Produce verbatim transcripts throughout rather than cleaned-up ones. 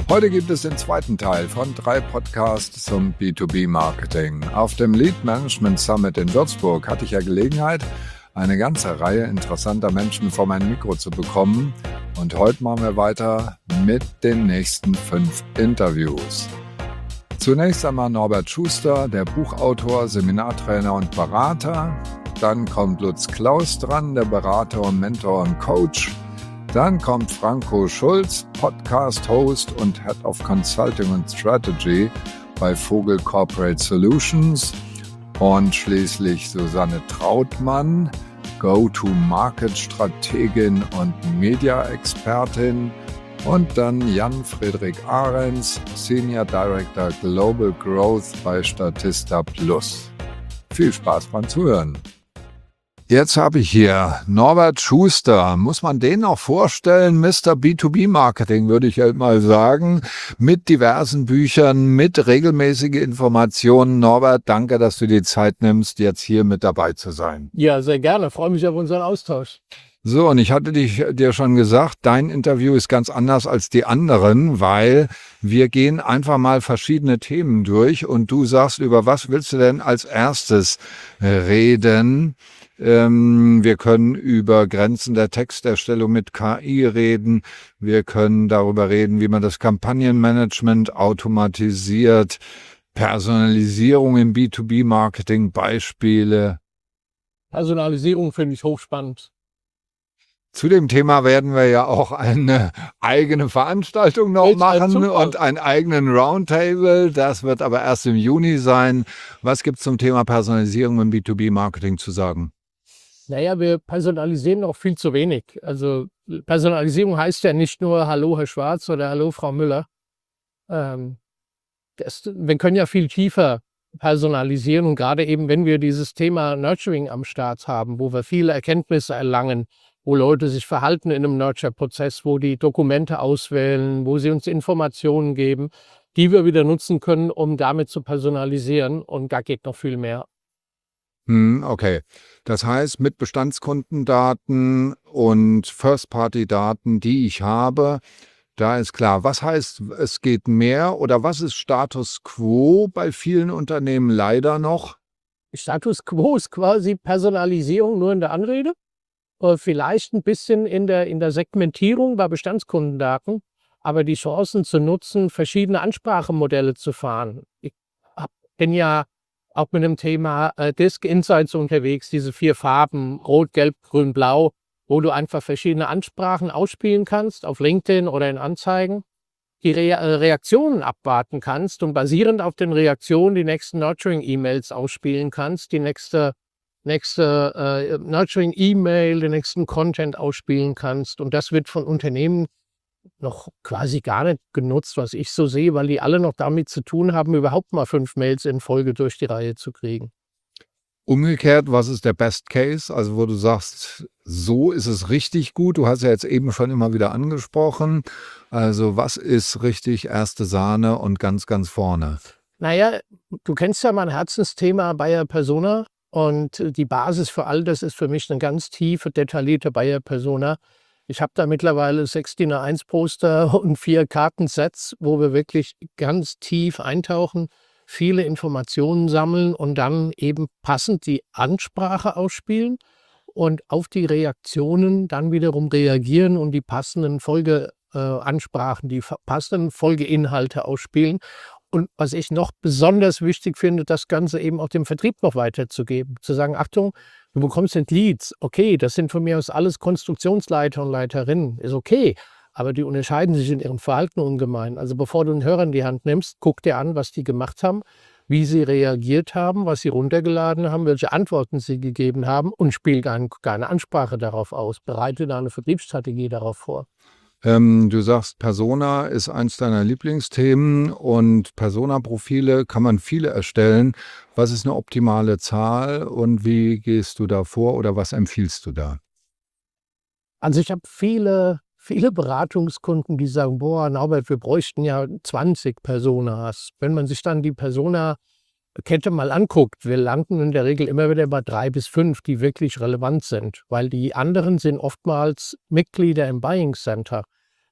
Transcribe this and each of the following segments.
Heute gibt es den zweiten Teil von drei Podcasts zum B zwei B Marketing. Auf dem Lead Management Summit in Würzburg hatte ich ja Gelegenheit, eine ganze Reihe interessanter Menschen vor mein Mikro zu bekommen. Und heute machen wir weiter mit den nächsten fünf Interviews. Zunächst einmal Norbert Schuster, der Buchautor, Seminartrainer und Berater. Dann kommt Lutz Klaus dran, der Berater und Mentor und Coach. Dann kommt Franco Schulz, Podcast-Host und Head of Consulting und Strategy bei Vogel Corporate Solutions. Und schließlich Susanne Trautmann, Go-to-Market-Strategin und Media-Expertin. Und dann Jan Friedrich Ahrens, Senior Director Global Growth bei Statista Plus. Viel Spaß beim Zuhören. Jetzt habe ich hier Norbert Schuster. Muss man den noch vorstellen? Mister B zwei B Marketing, würde ich halt mal sagen. Mit diversen Büchern, mit regelmäßigen Informationen. Norbert, danke, dass du die Zeit nimmst, jetzt hier mit dabei zu sein. Ja, sehr gerne. Freue mich auf unseren Austausch. So, und ich hatte dich, dir schon gesagt, dein Interview ist ganz anders als die anderen, weil wir gehen einfach mal verschiedene Themen durch und du sagst, über was willst du denn als erstes reden? Ähm, wir können über Grenzen der Texterstellung mit K I reden. Wir können darüber reden, wie man das Kampagnenmanagement automatisiert, Personalisierung im B zwei B Marketing, Beispiele. Personalisierung finde ich hochspannend. Zu dem Thema werden wir ja auch eine eigene Veranstaltung noch Jetzt ein machen Zufall. und einen eigenen Roundtable. Das wird aber erst im Juni sein. Was gibt es zum Thema Personalisierung im B zwei B Marketing zu sagen? Naja, wir personalisieren noch viel zu wenig. Also Personalisierung heißt ja nicht nur Hallo Herr Schwarz oder Hallo Frau Müller. Ähm, das, wir können ja viel tiefer personalisieren und gerade eben, wenn wir dieses Thema Nurturing am Start haben, wo wir viele Erkenntnisse erlangen, wo Leute sich verhalten in einem Nurture-Prozess, wo die Dokumente auswählen, wo sie uns Informationen geben, die wir wieder nutzen können, um damit zu personalisieren, und da geht noch viel mehr. Hm, okay. Das heißt, mit Bestandskundendaten und First-Party-Daten, die ich habe, da ist klar, was heißt, es geht mehr oder was ist Status Quo bei vielen Unternehmen leider noch? Status Quo ist quasi Personalisierung nur in der Anrede, äh, vielleicht ein bisschen in der, in der Segmentierung bei Bestandskundendaten, aber die Chancen zu nutzen, verschiedene Ansprachemodelle zu fahren. Ich hab- bin ja auch mit dem Thema äh, Disk Insights unterwegs, diese vier Farben, Rot, Gelb, Grün, Blau, wo du einfach verschiedene Ansprachen ausspielen kannst, auf LinkedIn oder in Anzeigen, die Re äh, Reaktionen abwarten kannst und basierend auf den Reaktionen die nächsten Nurturing-E-Mails ausspielen kannst, die nächste, nächste äh, Nurturing-E-Mail, den nächsten Content ausspielen kannst. Und das wird von Unternehmen noch quasi gar nicht genutzt, was ich so sehe, weil die alle noch damit zu tun haben, überhaupt mal fünf Mails in Folge durch die Reihe zu kriegen. Umgekehrt, was ist der Best Case? Also wo du sagst, so ist es richtig gut. Du hast ja jetzt eben schon immer wieder angesprochen. Also was ist richtig erste Sahne und ganz, ganz vorne? Naja, du kennst ja mein Herzensthema Buyer Persona und äh, die Basis für all das ist für mich eine ganz tiefe, detaillierte Buyer Persona. Ich habe da mittlerweile sechs D I N A eins Poster und vier Kartensets, wo wir wirklich ganz tief eintauchen, viele Informationen sammeln und dann eben passend die Ansprache ausspielen und auf die Reaktionen dann wiederum reagieren und die passenden Folgeansprachen, äh, Ansprachen, die fa- passenden Folgeinhalte ausspielen. Und was ich noch besonders wichtig finde, das Ganze eben auch dem Vertrieb noch weiterzugeben. Zu sagen, Achtung, du bekommst jetzt Leads. Okay, das sind von mir aus alles Konstruktionsleiter und Leiterinnen. Ist okay. Aber die unterscheiden sich in ihrem Verhalten ungemein. Also bevor du einen Hörer in die Hand nimmst, guck dir an, was die gemacht haben, wie sie reagiert haben, was sie runtergeladen haben, welche Antworten sie gegeben haben und spiel keine, keine Ansprache darauf aus. Bereite da eine Vertriebsstrategie darauf vor. Ähm, du sagst, Persona ist eins deiner Lieblingsthemen und Persona-Profile kann man viele erstellen. Was ist eine optimale Zahl und wie gehst du da vor oder was empfiehlst du da? Also ich habe viele, viele Beratungskunden, die sagen, boah, Norbert, wir bräuchten ja zwanzig Personas. Wenn man sich dann die Persona-Kette mal anguckt, wir landen in der Regel immer wieder bei drei bis fünf, die wirklich relevant sind, weil die anderen sind oftmals Mitglieder im Buying Center.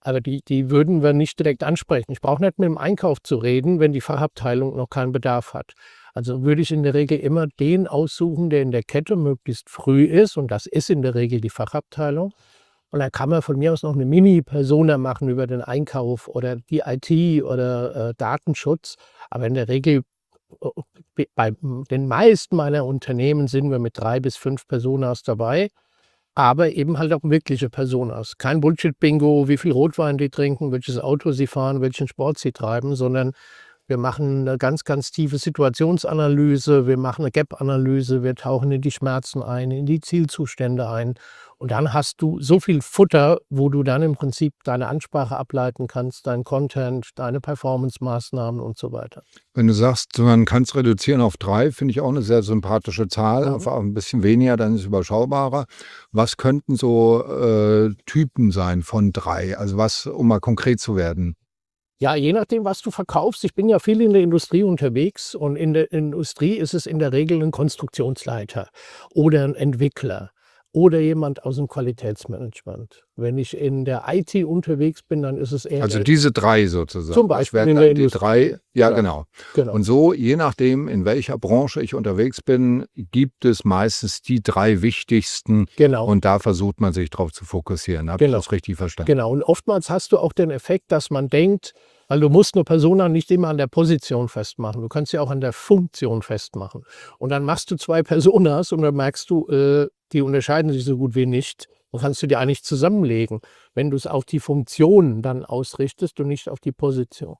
Aber die, die würden wir nicht direkt ansprechen. Ich brauche nicht mit dem Einkauf zu reden, wenn die Fachabteilung noch keinen Bedarf hat. Also würde ich in der Regel immer den aussuchen, der in der Kette möglichst früh ist. Und das ist in der Regel die Fachabteilung. Und dann kann man von mir aus noch eine Mini-Persona machen über den Einkauf oder die I T oder äh, Datenschutz. Aber in der Regel, äh, bei den meisten meiner Unternehmen sind wir mit drei bis fünf Personas dabei. Aber eben halt auch wirkliche Personas. Kein Bullshit-Bingo, wie viel Rotwein die trinken, welches Auto sie fahren, welchen Sport sie treiben, sondern wir machen eine ganz, ganz tiefe Situationsanalyse, wir machen eine Gap-Analyse, wir tauchen in die Schmerzen ein, in die Zielzustände ein. Und dann hast du so viel Futter, wo du dann im Prinzip deine Ansprache ableiten kannst, deinen Content, deine Performance-Maßnahmen und so weiter. Wenn du sagst, man kann es reduzieren auf drei, finde ich auch eine sehr sympathische Zahl. Mhm. Einfach ein bisschen weniger, dann ist es überschaubarer. Was könnten so äh, Typen sein von drei? Also was, um mal konkret zu werden? Ja, je nachdem, was du verkaufst. Ich bin ja viel in der Industrie unterwegs und in der Industrie ist es in der Regel ein Konstruktionsleiter oder ein Entwickler oder jemand aus dem Qualitätsmanagement. Wenn ich in der I T unterwegs bin, dann ist es eher Also der, diese drei sozusagen. zum Das Beispiel wären in dann der die Industrie. drei, ja Ja. genau. Genau. Und so, je nachdem, in welcher Branche ich unterwegs bin, gibt es meistens die drei wichtigsten Genau. und da versucht man sich drauf zu fokussieren. Habe ich Genau. das richtig verstanden? Genau. Und oftmals hast du auch den Effekt, dass man denkt, weil du musst eine Persona nicht immer an der Position festmachen. Du kannst sie auch an der Funktion festmachen. Und dann machst du zwei Personas und dann merkst du, äh, die unterscheiden sich so gut wie nicht. Und kannst du die eigentlich zusammenlegen, wenn du es auf die Funktion dann ausrichtest und nicht auf die Position.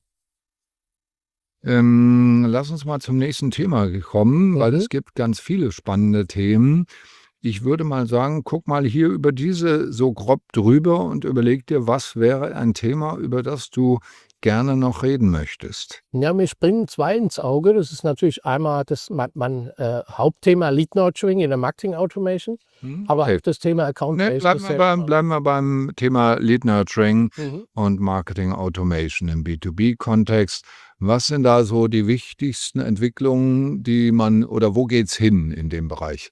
Ähm, lass uns mal zum nächsten Thema kommen, weil Mhm. es gibt ganz viele spannende Themen. Ich würde mal sagen, guck mal hier über diese so grob drüber und überleg dir, was wäre ein Thema, über das du gerne noch reden möchtest. Ja, mir springen zwei ins Auge. Das ist natürlich einmal das mein, mein äh, Hauptthema Lead Nurturing in der Marketing Automation, Hm, aber okay. auch das Thema Account Ne, Based bleiben ist wir sehr beim, spannend. bleiben wir beim Thema Lead Nurturing Mhm. und Marketing Automation im B zwei B-Kontext. Was sind da so die wichtigsten Entwicklungen, die man, oder wo geht's hin in dem Bereich?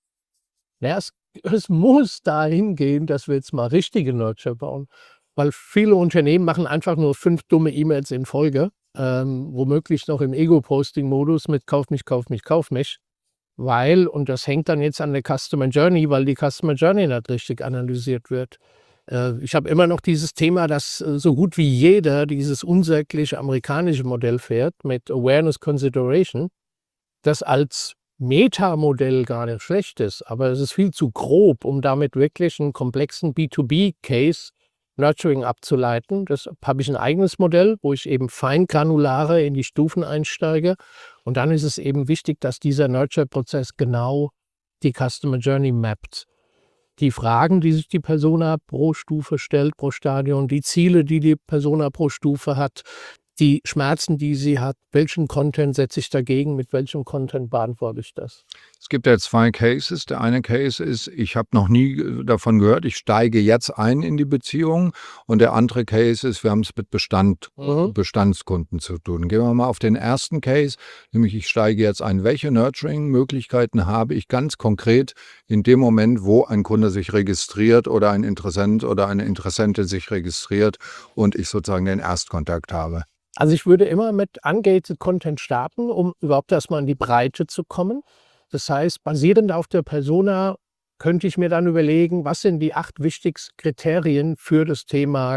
Naja, es, es muss dahin gehen, dass wir jetzt mal richtige Nurture bauen. Weil viele Unternehmen machen einfach nur fünf dumme E-Mails in Folge, ähm, womöglich noch im Ego-Posting-Modus mit Kauf mich, Kauf mich, Kauf mich. Weil, und das hängt dann jetzt an der Customer Journey, weil die Customer Journey nicht richtig analysiert wird. Äh, ich habe immer noch dieses Thema, dass äh, so gut wie jeder dieses unsägliche amerikanische Modell fährt mit Awareness Consideration, das als Metamodell gar nicht schlecht ist, aber es ist viel zu grob, um damit wirklich einen komplexen B zwei B-Case Nurturing abzuleiten. Deshalb habe ich ein eigenes Modell, wo ich eben feingranulare in die Stufen einsteige. Und dann ist es eben wichtig, dass dieser Nurture-Prozess genau die Customer Journey mappt. Die Fragen, die sich die Persona pro Stufe stellt, pro Stadion, die Ziele, die die Persona pro Stufe hat, die Schmerzen, die sie hat, welchen Content setze ich dagegen, mit welchem Content beantworte ich das? Es gibt ja zwei Cases. Der eine Case ist, ich habe noch nie äh, davon gehört, ich steige jetzt ein in die Beziehung. Und der andere Case ist, wir haben es mit Bestand, Mhm. Bestandskunden zu tun. Gehen wir mal auf den ersten Case, nämlich ich steige jetzt ein. Welche Nurturing-Möglichkeiten habe ich ganz konkret in dem Moment, wo ein Kunde sich registriert oder ein Interessent oder eine Interessentin sich registriert und ich sozusagen den Erstkontakt habe? Also ich würde immer mit Ungated Content starten, um überhaupt erstmal in die Breite zu kommen. Das heißt, basierend auf der Persona könnte ich mir dann überlegen, was sind die acht wichtigsten Kriterien für das Thema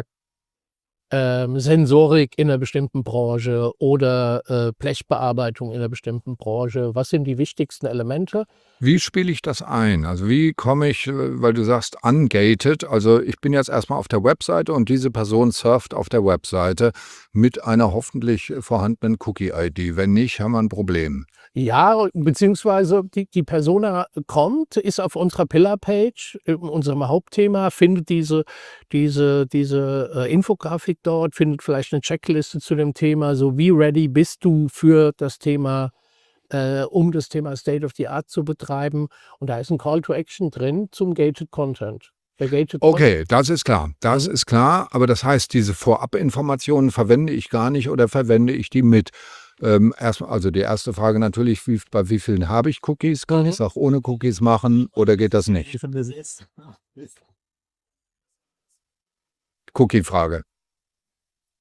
ähm, Sensorik in einer bestimmten Branche oder äh, Blechbearbeitung in einer bestimmten Branche. Was sind die wichtigsten Elemente? Wie spiele ich das ein? Also wie komme ich, äh, weil du sagst ungated, also ich bin jetzt erstmal auf der Webseite und diese Person surft auf der Webseite mit einer hoffentlich vorhandenen Cookie-I D. Wenn nicht, haben wir ein Problem. Ja, beziehungsweise die, die Persona kommt, ist auf unserer Pillar-Page, in unserem Hauptthema, findet diese, diese, diese äh, Infografik dort, findet vielleicht eine Checkliste zu dem Thema, so wie ready bist du für das Thema, äh, um das Thema State of the Art zu betreiben. Und da ist ein Call to Action drin zum Gated Content. Der Gated Okay, das ist klar. Das Mhm. ist klar, aber das heißt, diese Vorabinformationen verwende ich gar nicht oder verwende ich die mit? Ähm, erst, also die erste Frage natürlich, wie, bei wie vielen habe ich Cookies? Kann Mhm. ich es auch ohne Cookies machen oder geht das nicht? Cookie-Frage.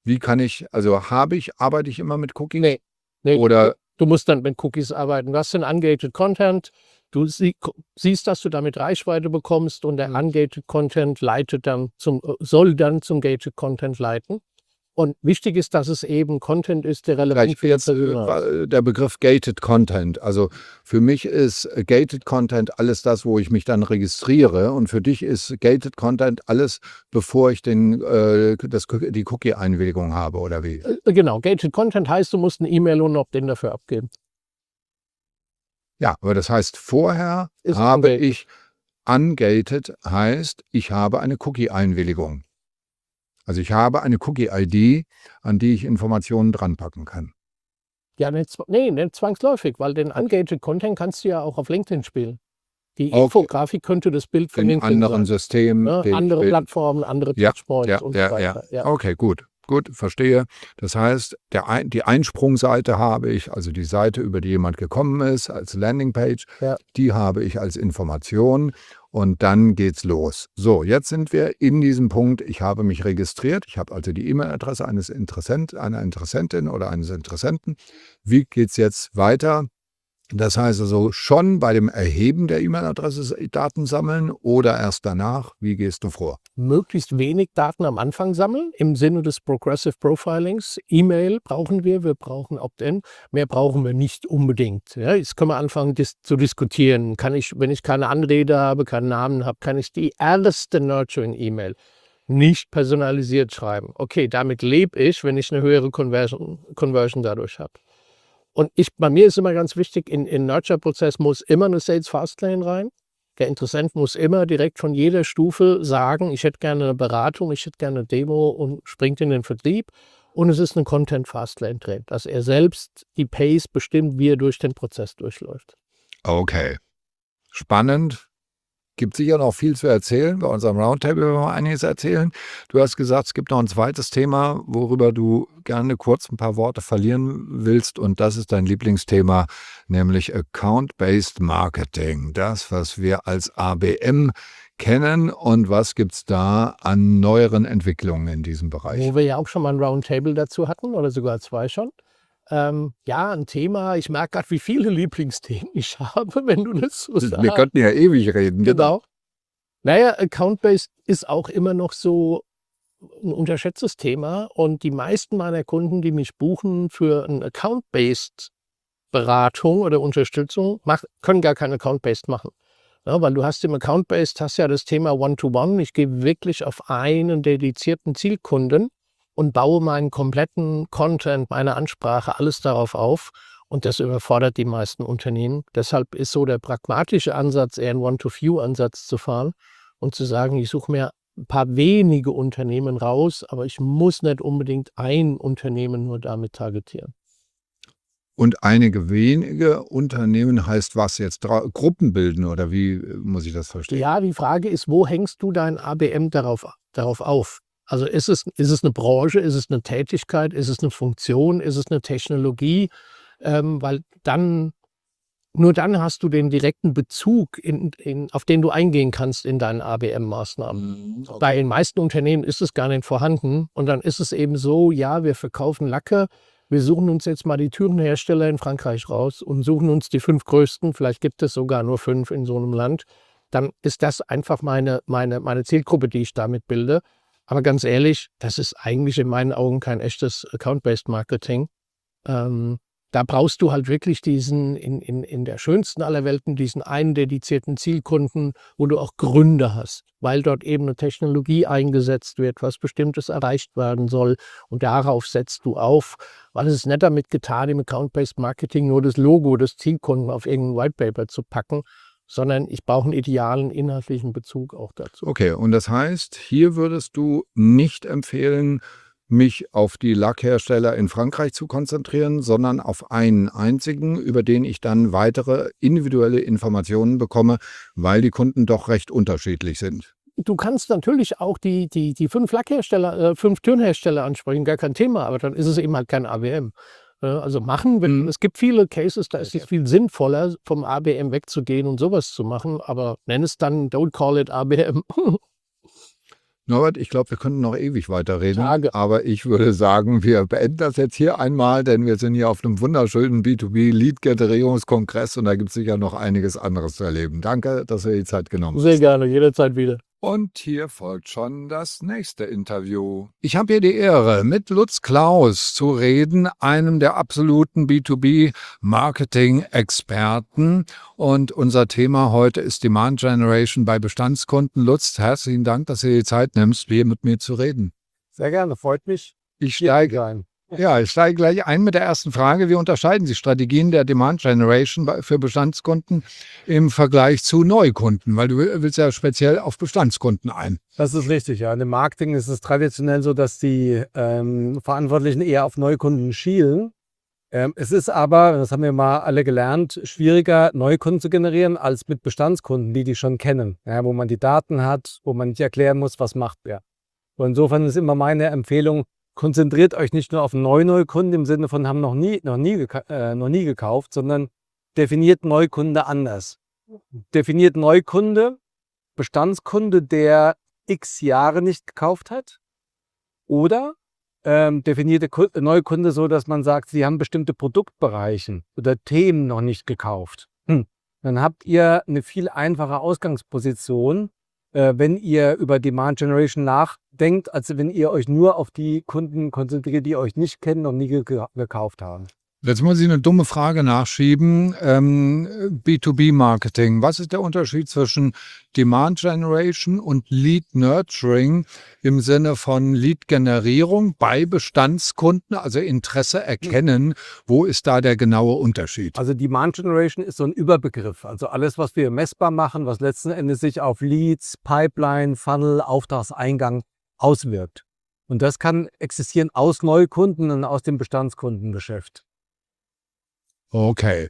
wie kann ich, also habe ich, arbeite ich immer mit Cookies? Nee, nee, Oder du musst dann mit Cookies arbeiten. Du hast den Ungated Content, du sie, siehst, dass du damit Reichweite bekommst und der Mhm. Ungated Content leitet dann zum, soll dann zum Gated Content leiten. Und wichtig ist, dass es eben Content ist, der relevant Vielleicht für jetzt die äh, Persona ist. wa- der Begriff Gated Content. Also für mich ist äh, Gated Content alles das, wo ich mich dann registriere. Und für dich ist Gated Content alles, bevor ich den, äh, das, die Cookie-Einwilligung habe, oder wie? Äh, Genau, Gated Content heißt, du musst eine E-Mail und Opt-in dafür abgeben. Ja, aber das heißt, vorher Ist habe ungated. ich ungated, heißt, ich habe eine Cookie-Einwilligung. Also ich habe eine Cookie-I D, an die ich Informationen dranpacken kann. Ja, nicht, zwa- nee, nicht zwangsläufig, weil den Okay. Ungated Content kannst du ja auch auf LinkedIn spielen. Die Okay. Infografik könnte das Bild von In LinkedIn anderen sein. Systemen. Ne? den ich Andere will. Plattformen, andere Ja, Touchpoints ja, und so ja, ja. weiter. Ja. Okay, gut. Gut, verstehe. Das heißt, der ein, die Einsprungseite habe ich, also die Seite, über die jemand gekommen ist, als Landingpage, Ja. die habe ich als Information und dann geht's los. So, jetzt sind wir in diesem Punkt, ich habe mich registriert, ich habe also die E-Mail-Adresse eines Interessent, einer Interessentin oder eines Interessenten. Wie geht's jetzt weiter? Das heißt also schon bei dem Erheben der E-Mail-Adresse Daten sammeln oder erst danach? Wie gehst du vor? Möglichst wenig Daten am Anfang sammeln, im Sinne des Progressive Profilings. E-Mail brauchen wir, wir brauchen Opt-in. Mehr brauchen wir nicht unbedingt. Ja, jetzt können wir anfangen dis zu diskutieren. Kann ich, wenn ich keine Anrede habe, keinen Namen habe, kann ich die erste Nurturing-E-Mail nicht personalisiert schreiben. Okay, damit lebe ich, wenn ich eine höhere Conversion, Conversion dadurch habe. Und ich, bei mir ist immer ganz wichtig, in in Nurture-Prozess muss immer eine Sales Fastlane rein. Der Interessent muss immer direkt von jeder Stufe sagen, ich hätte gerne eine Beratung, ich hätte gerne eine Demo und springt in den Vertrieb. Und es ist eine Content Fastlane drin, dass er selbst die Pace bestimmt, wie er durch den Prozess durchläuft. Okay, spannend. Gibt sicher noch viel zu erzählen. Bei unserem Roundtable werden wir einiges erzählen. Du hast gesagt, es gibt noch ein zweites Thema, worüber du gerne kurz ein paar Worte verlieren willst. Und das ist dein Lieblingsthema, nämlich Account-Based Marketing. Das, was wir als A B M kennen. Und was gibt es da an neueren Entwicklungen in diesem Bereich? Wo wir ja auch schon mal ein Roundtable dazu hatten oder sogar zwei schon. Ähm, ja, ein Thema, ich merke gerade, wie viele Lieblingsthemen ich habe, wenn du das so sagst. Wir könnten ja ewig reden. Genau. Naja, Account-Based ist auch immer noch so ein unterschätztes Thema und die meisten meiner Kunden, die mich buchen für ein Account-Based Beratung oder Unterstützung, mach, können gar kein Account-Based machen. Ja, weil du hast im Account-Based hast ja das Thema One-to-One. Ich gehe wirklich auf einen dedizierten Zielkunden und baue meinen kompletten Content, meine Ansprache, alles darauf auf. Und das überfordert die meisten Unternehmen. Deshalb ist so der pragmatische Ansatz, eher einen One-to-Few-Ansatz zu fahren und zu sagen, ich suche mir ein paar wenige Unternehmen raus, aber ich muss nicht unbedingt ein Unternehmen nur damit targetieren. Und einige wenige Unternehmen heißt was jetzt? Dra Gruppen bilden oder wie äh, muss ich das verstehen? Ja, die Frage ist, wo hängst du dein A B M darauf, darauf auf? Also ist es, ist es eine Branche, ist es eine Tätigkeit, ist es eine Funktion, ist es eine Technologie? Ähm, weil dann, nur dann hast du den direkten Bezug, in, in, auf den du eingehen kannst in deinen A B M-Maßnahmen. Mhm, okay. Bei den meisten Unternehmen ist es gar nicht vorhanden. Und dann ist es eben so, ja, wir verkaufen Lacke, wir suchen uns jetzt mal die Türenhersteller in Frankreich raus und suchen uns die fünf größten, vielleicht gibt es sogar nur fünf in so einem Land. Dann ist das einfach meine, meine, meine Zielgruppe, die ich damit bilde. Aber ganz ehrlich, das ist eigentlich in meinen Augen kein echtes Account-Based Marketing. Ähm, da brauchst du halt wirklich diesen, in, in, in der schönsten aller Welten, diesen einen dedizierten Zielkunden, wo du auch Gründe hast, weil dort eben eine Technologie eingesetzt wird, was Bestimmtes erreicht werden soll und darauf setzt du auf, weil es ist nicht damit getan, im Account-Based Marketing nur das Logo des Zielkunden auf irgendein White Paper zu packen, sondern ich brauche einen idealen inhaltlichen Bezug auch dazu. Okay, und das heißt, hier würdest du nicht empfehlen, mich auf die Lackhersteller in Frankreich zu konzentrieren, sondern auf einen einzigen, über den ich dann weitere individuelle Informationen bekomme, weil die Kunden doch recht unterschiedlich sind. Du kannst natürlich auch die, die, die fünf Lackhersteller, äh, fünf Türenhersteller ansprechen, gar kein Thema, aber dann ist es eben halt kein A B M. Äh, also machen, wenn, Mhm. es gibt viele Cases, da ist es Okay. viel sinnvoller, vom A B M wegzugehen und sowas zu machen, aber nenn es dann, don't call it A B M. Norbert, ich glaube, wir könnten noch ewig weiterreden, Tage. aber ich würde sagen, wir beenden das jetzt hier einmal, denn wir sind hier auf einem wunderschönen B zwei B-Lead-Generierungskongress und da gibt es sicher noch einiges anderes zu erleben. Danke, dass ihr die Zeit genommen habt. Sehr gerne, jederzeit wieder. Und hier folgt schon das nächste Interview. Ich habe hier die Ehre, mit Lutz Klaus zu reden, einem der absoluten B zwei B-Marketing-Experten. Und unser Thema heute ist Demand Generation bei Bestandskunden. Lutz, herzlichen Dank, dass du dir die Zeit nimmst, hier mit mir zu reden. Sehr gerne, freut mich. Ich steige ein. Ja, ich steige gleich ein mit der ersten Frage. Wie unterscheiden sich Strategien der Demand Generation bei- für Bestandskunden im Vergleich zu Neukunden? Weil du willst ja speziell auf Bestandskunden ein. Das ist richtig, ja. Im Marketing ist es traditionell so, dass die ähm, Verantwortlichen eher auf Neukunden schielen. Ähm, es ist aber, das haben wir mal alle gelernt, schwieriger, Neukunden zu generieren, als mit Bestandskunden, die die schon kennen. Ja, wo man die Daten hat, wo man nicht erklären muss, was macht wer. Und insofern ist immer meine Empfehlung, konzentriert euch nicht nur auf Neu-Neukunden im Sinne von haben noch nie, noch nie, geka- äh, noch nie gekauft, sondern definiert Neukunde anders. Definiert Neukunde, Bestandskunde, der x Jahre nicht gekauft hat, oder ähm, definierte Ku- Neukunde so, dass man sagt, sie haben bestimmte Produktbereiche oder Themen noch nicht gekauft. Hm. Dann habt ihr eine viel einfache Ausgangsposition, äh, wenn ihr über Demand Generation nachdenkt, als wenn ihr euch nur auf die Kunden konzentriert, die euch nicht kennen und nie ge gekauft haben. Jetzt muss ich eine dumme Frage nachschieben. Ähm, B zwei B-Marketing. Was ist der Unterschied zwischen Demand Generation und Lead Nurturing im Sinne von Lead-Generierung bei Bestandskunden, also Interesse erkennen? Wo ist da der genaue Unterschied? Also Demand Generation ist so ein Überbegriff. Also alles, was wir messbar machen, was letzten Endes sich auf Leads, Pipeline, Funnel, Auftragseingang auswirkt. Und das kann existieren aus Neukunden und aus dem Bestandskundengeschäft. Okay.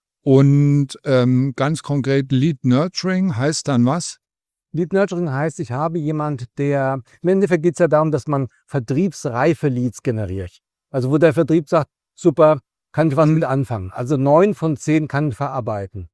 Und ähm, ganz konkret Lead Nurturing heißt dann was? Lead Nurturing heißt, ich habe jemand, der, im Endeffekt geht es ja darum, dass man vertriebsreife Leads generiert. Also wo der Vertrieb sagt, super, kann ich was mit anfangen. Also neun von zehn kann ich verarbeiten.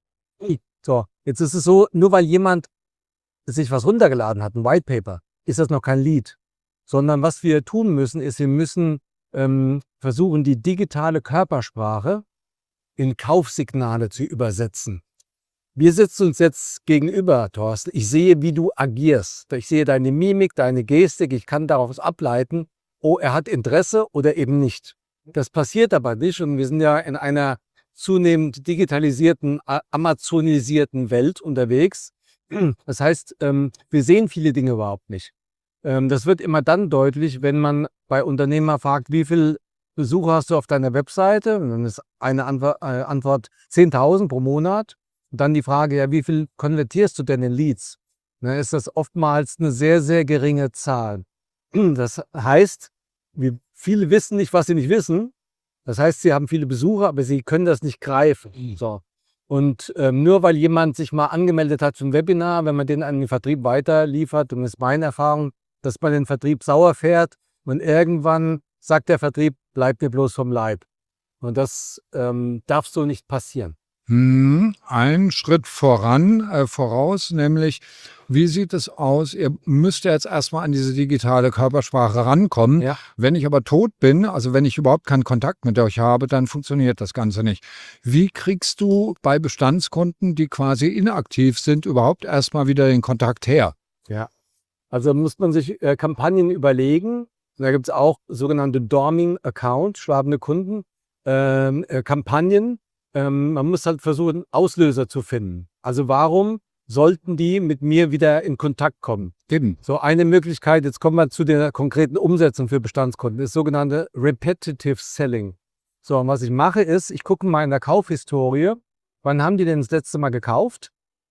So, jetzt ist es so, nur weil jemand sich was runtergeladen hat, ein White Paper, ist das noch kein Lead. Sondern was wir tun müssen, ist, wir müssen ähm, versuchen, die digitale Körpersprache in Kaufsignale zu übersetzen. Wir sitzen uns jetzt gegenüber, Thorsten. Ich sehe, wie du agierst. Ich sehe deine Mimik, deine Gestik. Ich kann daraus ableiten, oh, er hat Interesse oder eben nicht. Das passiert aber nicht und wir sind ja in einer zunehmend digitalisierten, amazonisierten Welt unterwegs. Das heißt, ähm, wir sehen viele Dinge überhaupt nicht. Ähm, das wird immer dann deutlich, wenn man bei Unternehmern fragt, wie viel Besucher hast du auf deiner Webseite? Und dann ist eine Antwort, äh, Antwort zehntausend pro Monat. Und dann die Frage, ja, wie viel konvertierst du denn in Leads? Dann ist das oftmals eine sehr, sehr geringe Zahl. Das heißt, wir, viele wissen nicht, was sie nicht wissen. Das heißt, sie haben viele Besucher, aber sie können das nicht greifen. So. Und ähm, nur weil jemand sich mal angemeldet hat zum Webinar, wenn man den an den Vertrieb weiterliefert, und das ist meine Erfahrung, dass man den Vertrieb sauer fährt und irgendwann sagt der Vertrieb, bleib mir bloß vom Leib. Und das ähm, darf so nicht passieren. Hm, ein Schritt voran, äh, voraus, nämlich, wie sieht es aus? Ihr müsst ja jetzt erstmal an diese digitale Körpersprache rankommen. Ja. Wenn ich aber tot bin, also wenn ich überhaupt keinen Kontakt mit euch habe, dann funktioniert das Ganze nicht. Wie kriegst du bei Bestandskunden, die quasi inaktiv sind, überhaupt erstmal wieder den Kontakt her? Ja. Also muss man sich äh, Kampagnen überlegen. Da gibt es auch sogenannte Dorming Account, schlafende Kunden, ähm, äh, Kampagnen. Ähm, man muss halt versuchen, Auslöser zu finden. Also warum sollten die mit mir wieder in Kontakt kommen? Eben. So eine Möglichkeit, jetzt kommen wir zu der konkreten Umsetzung für Bestandskunden, ist sogenannte Repetitive Selling. So, und was ich mache ist, ich gucke mal in der Kaufhistorie, wann haben die denn das letzte Mal gekauft?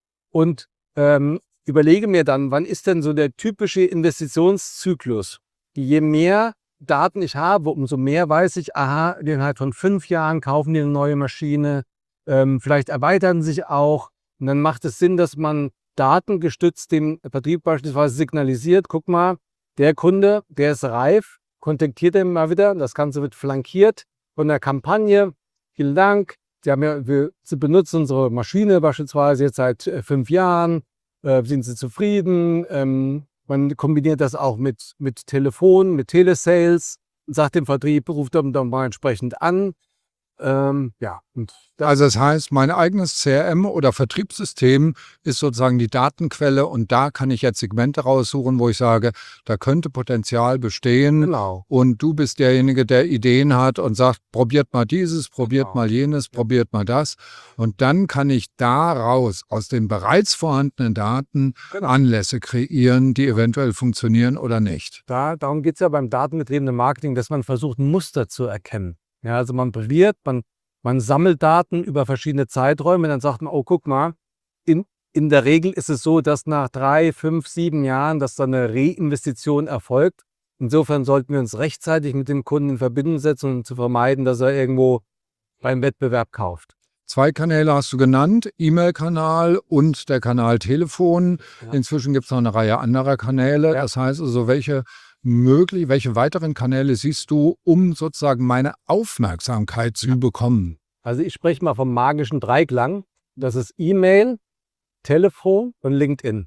Und ähm, überlege mir dann, wann ist denn so der typische Investitionszyklus? Je mehr Daten ich habe, umso mehr weiß ich, aha, innerhalb von fünf Jahren kaufen die eine neue Maschine, ähm, vielleicht erweitern sich auch. Und dann macht es Sinn, dass man datengestützt dem Vertrieb beispielsweise signalisiert, guck mal, der Kunde, der ist reif, kontaktiert ihn mal wieder. Das Ganze wird flankiert von der Kampagne. Vielen Dank. Sie, haben ja, wir, Sie benutzen unsere Maschine beispielsweise jetzt seit äh, fünf Jahren. Äh, sind Sie zufrieden? Ähm, Man kombiniert das auch mit, mit Telefon, mit Telesales und sagt dem Vertrieb, ruft dann, dann mal entsprechend an. Ähm, ja, und das Also das heißt, mein eigenes C R M oder Vertriebssystem ist sozusagen die Datenquelle und da kann ich jetzt Segmente raussuchen, wo ich sage, da könnte Potenzial bestehen genau. und du bist derjenige, der Ideen hat und sagt, probiert mal dieses, probiert Genau. mal jenes, probiert mal das und dann kann ich daraus aus den bereits vorhandenen Daten Genau. Anlässe kreieren, die eventuell funktionieren oder nicht. Da, darum geht es ja beim datengetriebenen Marketing, dass man versucht, Muster zu erkennen. Ja, also man probiert, man, man sammelt Daten über verschiedene Zeiträume, dann sagt man, oh, guck mal, in, in der Regel ist es so, dass nach drei, fünf, sieben Jahren, dass da eine Reinvestition erfolgt. Insofern sollten wir uns rechtzeitig mit dem Kunden in Verbindung setzen, um zu vermeiden, dass er irgendwo beim Wettbewerb kauft. Zwei Kanäle hast du genannt, E-Mail-Kanal und der Kanal Telefon. Ja. Inzwischen gibt es noch eine Reihe anderer Kanäle. Ja. Das heißt also, welche möglich, welche weiteren Kanäle siehst du, um sozusagen meine Aufmerksamkeit zu bekommen? Also ich spreche mal vom magischen Dreiklang. Das ist E-Mail, Telefon und LinkedIn.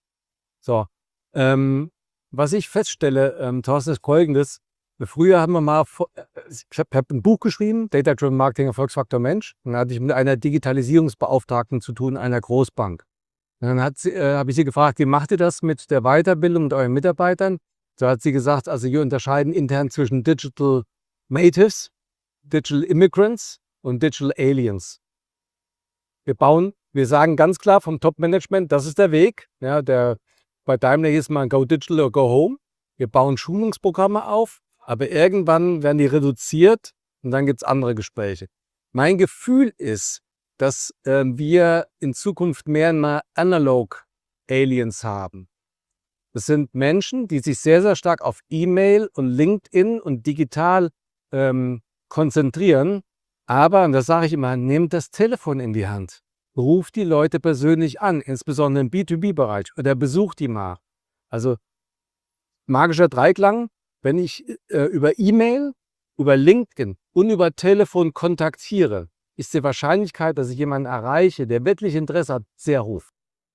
So, ähm, was ich feststelle, ähm, Thorsten, ist Folgendes. Früher haben wir mal, ich habe hab ein Buch geschrieben, Data Driven Marketing Erfolgsfaktor Mensch. Und da hatte ich mit einer Digitalisierungsbeauftragten zu tun, einer Großbank. Und dann hat sie, äh, habe ich sie gefragt, wie macht ihr das mit der Weiterbildung mit euren Mitarbeitern? So hat sie gesagt, also wir unterscheiden intern zwischen Digital Natives, Digital Immigrants und Digital Aliens. Wir bauen, wir sagen ganz klar vom Top-Management, das ist der Weg. Ja, der, bei Daimler hieß mal Go Digital or Go Home. Wir bauen Schulungsprogramme auf, aber irgendwann werden die reduziert und dann gibt es andere Gespräche. Mein Gefühl ist, dass äh, wir in Zukunft mehr und mehr Analog-Aliens haben. Das sind Menschen, die sich sehr, sehr stark auf E-Mail und LinkedIn und digital ähm, konzentrieren. Aber, und das sage ich immer, nehmt das Telefon in die Hand. Ruft die Leute persönlich an, insbesondere im B zwei B-Bereich, oder besucht die mal. Also magischer Dreiklang, wenn ich äh, über E-Mail, über LinkedIn und über Telefon kontaktiere, ist die Wahrscheinlichkeit, dass ich jemanden erreiche, der wirklich Interesse hat, sehr hoch.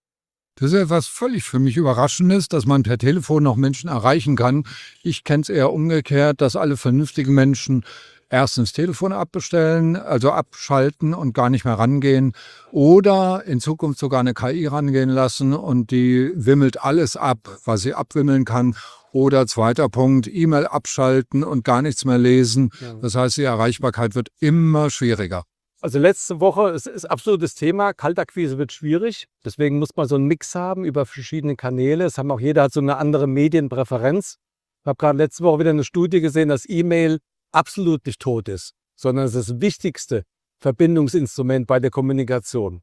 Das ist etwas völlig für mich Überraschendes, dass man per Telefon noch Menschen erreichen kann. Ich kenne es eher umgekehrt, dass alle vernünftigen Menschen erstens Telefon abbestellen, also abschalten und gar nicht mehr rangehen oder in Zukunft sogar eine K I rangehen lassen und die wimmelt alles ab, was sie abwimmeln kann. Oder zweiter Punkt, E-Mail abschalten und gar nichts mehr lesen. Ja. Das heißt, die Erreichbarkeit wird immer schwieriger. Also letzte Woche, es ist absolutes Thema, Kaltakquise wird schwierig. Deswegen muss man so einen Mix haben über verschiedene Kanäle. Es haben auch jeder hat so eine andere Medienpräferenz. Ich habe gerade letzte Woche wieder eine Studie gesehen, dass E-Mail absolut nicht tot ist, sondern es ist das wichtigste Verbindungsinstrument bei der Kommunikation.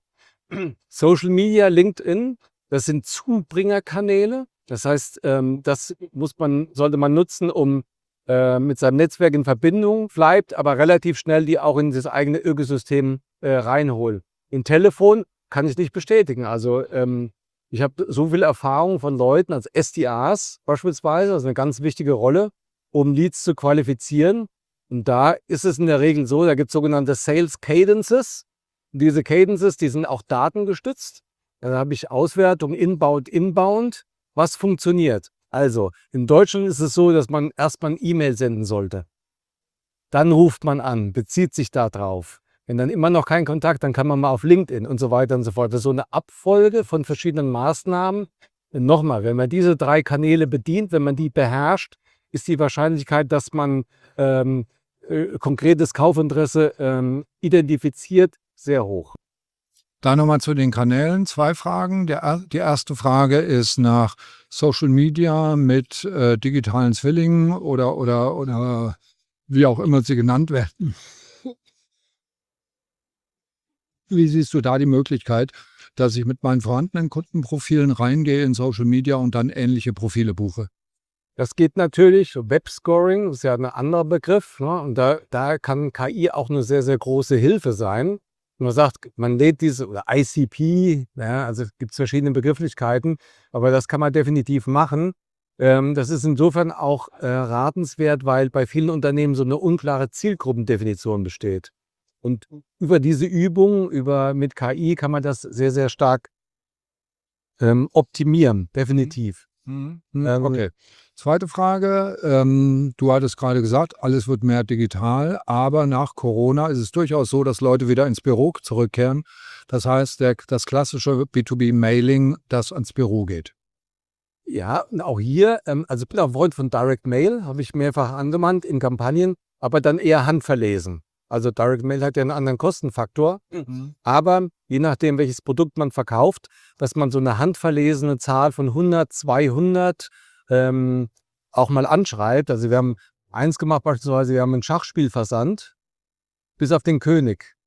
Social Media, LinkedIn, das sind Zubringerkanäle. Das heißt, ähm, das muss man, sollte man nutzen, um äh, mit seinem Netzwerk in Verbindung bleibt, aber relativ schnell die auch in das eigene Ökosystem äh, reinholen. In Telefon kann ich nicht bestätigen. Also ähm, ich habe so viel Erfahrung von Leuten als S D As beispielsweise, das ist eine ganz wichtige Rolle, um Leads zu qualifizieren. Und da ist es in der Regel so, da gibt es sogenannte Sales Cadences. Und diese Cadences, die sind auch datengestützt. Da habe ich Auswertung, Inbound, Inbound. Was funktioniert? Also, in Deutschland ist es so, dass man erstmal ein E-Mail senden sollte. Dann ruft man an, bezieht sich da drauf. Wenn dann immer noch kein Kontakt, dann kann man mal auf LinkedIn und so weiter und so fort. Das ist so eine Abfolge von verschiedenen Maßnahmen. Und nochmal, wenn man diese drei Kanäle bedient, wenn man die beherrscht, ist die Wahrscheinlichkeit, dass man ähm, äh, konkretes Kaufinteresse ähm, identifiziert, sehr hoch. Da nochmal zu den Kanälen. Zwei Fragen. Der, die erste Frage ist nach Social Media mit äh, digitalen Zwillingen oder, oder, oder wie auch immer sie genannt werden. Wie siehst du da die Möglichkeit, dass ich mit meinen vorhandenen Kundenprofilen reingehe in Social Media und dann ähnliche Profile buche? Das geht natürlich, Webscoring ist ja ein anderer Begriff, ne? Und da, da kann K I auch eine sehr, sehr große Hilfe sein. Man sagt, man lädt diese, oder I C P, ja, also es gibt verschiedene Begrifflichkeiten, aber das kann man definitiv machen. Ähm, das ist insofern auch äh, ratenswert, weil bei vielen Unternehmen so eine unklare Zielgruppendefinition besteht. Und über diese Übung, über, mit K I kann man das sehr, sehr stark ähm, optimieren, definitiv. Mhm. Ähm, Okay. Zweite Frage. Ähm, du hattest gerade gesagt, alles wird mehr digital, aber nach Corona ist es durchaus so, dass Leute wieder ins Büro zurückkehren. Das heißt, der, das klassische B zwei B-Mailing, das ans Büro geht. Ja, und auch hier, ähm, also ich bin auch ein Freund von Direct Mail, habe ich mehrfach angewandt in Kampagnen, aber dann eher handverlesen. Also Direct Mail hat ja einen anderen Kostenfaktor, aber je nachdem, welches Produkt man verkauft, dass man so eine handverlesene Zahl von hundert, zweihundert ähm, auch mal anschreibt. Also wir haben eins gemacht beispielsweise, wir haben ein Schachspielversand bis auf den König.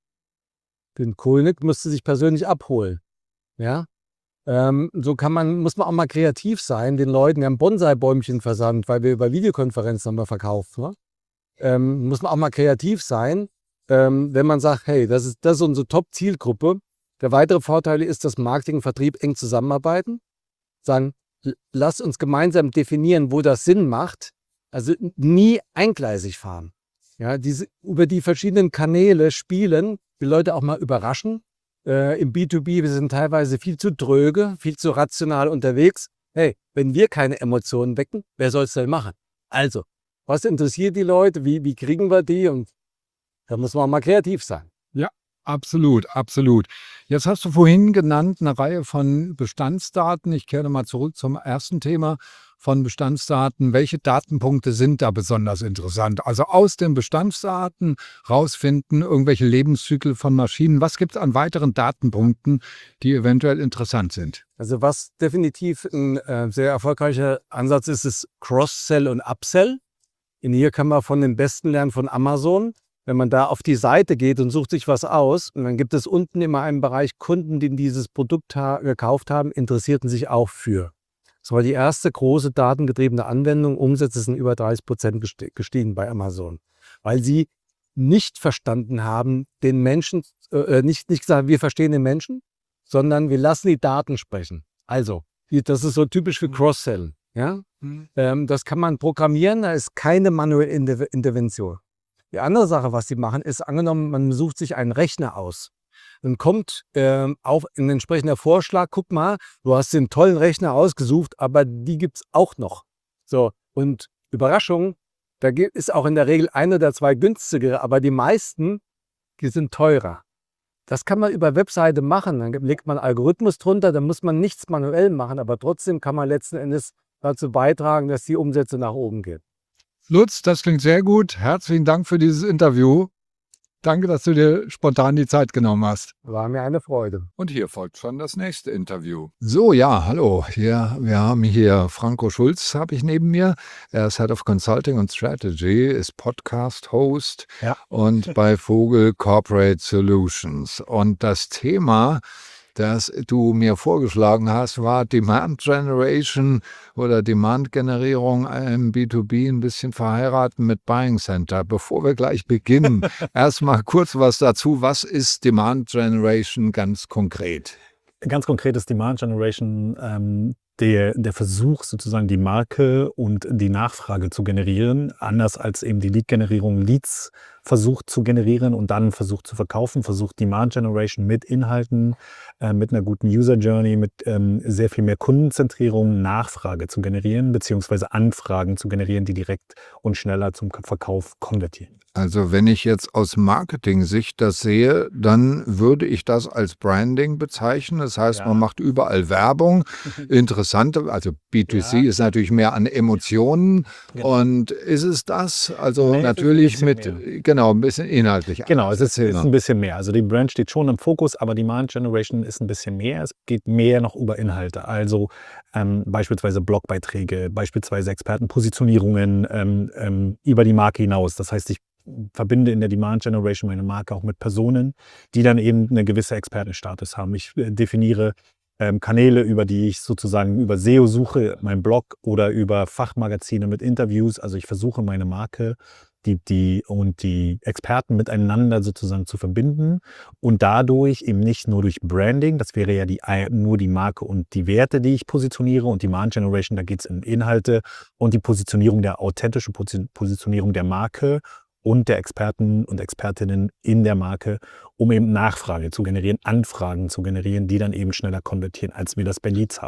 Den König musste sich persönlich abholen. Ja. Ähm, so kann man, muss man auch mal kreativ sein, den Leuten, wir haben Bonsai-Bäumchen versandt, weil wir über Videokonferenzen haben wir verkauft. Ne? Ähm, muss man auch mal kreativ sein, ähm, wenn man sagt, hey, das ist, das ist unsere Top-Zielgruppe. Der weitere Vorteil ist, dass Marketing und Vertrieb eng zusammenarbeiten. Sagen, l- lass uns gemeinsam definieren, wo das Sinn macht. Also n- nie eingleisig fahren. Ja, diese, über die verschiedenen Kanäle spielen, die Leute auch mal überraschen. Äh, Im B zwei B, wir sind teilweise viel zu dröge, viel zu rational unterwegs. Hey, wenn wir keine Emotionen wecken, wer soll es denn machen? Also, was interessiert die Leute? Wie, wie kriegen wir die? Und da muss man auch mal kreativ sein. Ja, absolut, absolut. Jetzt hast du vorhin genannt eine Reihe von Bestandsdaten. Ich kehre mal zurück zum ersten Thema von Bestandsdaten. Welche Datenpunkte sind da besonders interessant? Also aus den Bestandsdaten rausfinden, irgendwelche Lebenszyklen von Maschinen. Was gibt es an weiteren Datenpunkten, die eventuell interessant sind? Also was definitiv ein äh, sehr erfolgreicher Ansatz ist, ist Cross-Sell und Upsell. In hier kann man von den Besten lernen von Amazon. Wenn man da auf die Seite geht und sucht sich was aus, und dann gibt es unten immer einen Bereich Kunden, die dieses Produkt ha gekauft haben, interessierten sich auch für. Das war die erste große datengetriebene Anwendung. Umsätze sind über dreißig Prozent gestiegen bei Amazon, weil sie nicht verstanden haben, den Menschen, äh, nicht, nicht gesagt, wir verstehen den Menschen, sondern wir lassen die Daten sprechen. Also, die, das ist so typisch für Cross-Sell. Ja? Mhm. Ähm, das kann man programmieren, da ist keine manuelle Inter Intervention. Die andere Sache, was sie machen, ist, angenommen, man sucht sich einen Rechner aus. Dann kommt ähm, auf ein entsprechender Vorschlag, guck mal, du hast den tollen Rechner ausgesucht, aber die gibt es auch noch. So, und Überraschung, da gibt- ist auch in der Regel ein oder zwei günstigere, aber die meisten, die sind teurer. Das kann man über Webseite machen, dann legt man einen Algorithmus drunter, dann muss man nichts manuell machen, aber trotzdem kann man letzten Endes dazu beitragen, dass die Umsätze nach oben gehen. Lutz, das klingt sehr gut. Herzlichen Dank für dieses Interview. Danke, dass du dir spontan die Zeit genommen hast. War mir eine Freude. Und hier folgt schon das nächste Interview. So, ja, hallo. Hier, wir haben hier Franco Schulz, habe ich neben mir. Er ist Head of Consulting und Strategy, ist Podcast-Host Ja. und bei Vogel Corporate Solutions. Und das Thema, das du mir vorgeschlagen hast, war Demand Generation oder Demand-Generierung im B zwei B ein bisschen verheiratet mit Buying Center. Bevor wir gleich beginnen, erstmal kurz was dazu. Was ist Demand Generation ganz konkret? Ganz konkret ist Demand Generation ähm, der, der Versuch, sozusagen die Marke und die Nachfrage zu generieren, anders als eben die Lead-Generierung Leads versucht zu generieren und dann versucht zu verkaufen, versucht Demand Generation mit Inhalten, äh, mit einer guten User Journey, mit ähm, sehr viel mehr Kundenzentrierung Nachfrage zu generieren, beziehungsweise Anfragen zu generieren, die direkt und schneller zum Verkauf konvertieren. Also wenn ich jetzt aus Marketing-Sicht das sehe, dann würde ich das als Branding bezeichnen. Das heißt, Ja. man macht überall Werbung. Interessante, also B zwei C Ja. ist natürlich mehr an Emotionen. Genau. Und ist es das? Also Nee, es ist ein natürlich bisschen mit, mehr. genau, ein bisschen inhaltlich. Genau, es ist, es ist Ja. ein bisschen mehr. Also die Brand steht schon im Fokus, aber Demand Generation ist ein bisschen mehr. Es geht mehr noch über Inhalte. Also ähm, beispielsweise Blogbeiträge, beispielsweise Expertenpositionierungen ähm, ähm, über die Marke hinaus. Das heißt, ich verbinde in der Demand Generation meine Marke auch mit Personen, die dann eben eine gewisse Expertenstatus haben. Ich äh, definiere ähm, Kanäle, über die ich sozusagen über S E O suche, mein Blog oder über Fachmagazine mit Interviews. Also ich versuche meine Marke die, die, und die Experten miteinander sozusagen zu verbinden und dadurch eben nicht nur durch Branding, das wäre ja die, nur die Marke und die Werte, die ich positioniere, und Demand Generation, da geht es um Inhalte und die Positionierung, der authentische Positionierung der Marke und der Experten und Expertinnen in der Marke, um eben Nachfrage zu generieren, Anfragen zu generieren, die dann eben schneller konvertieren, als wir das bei Leads haben.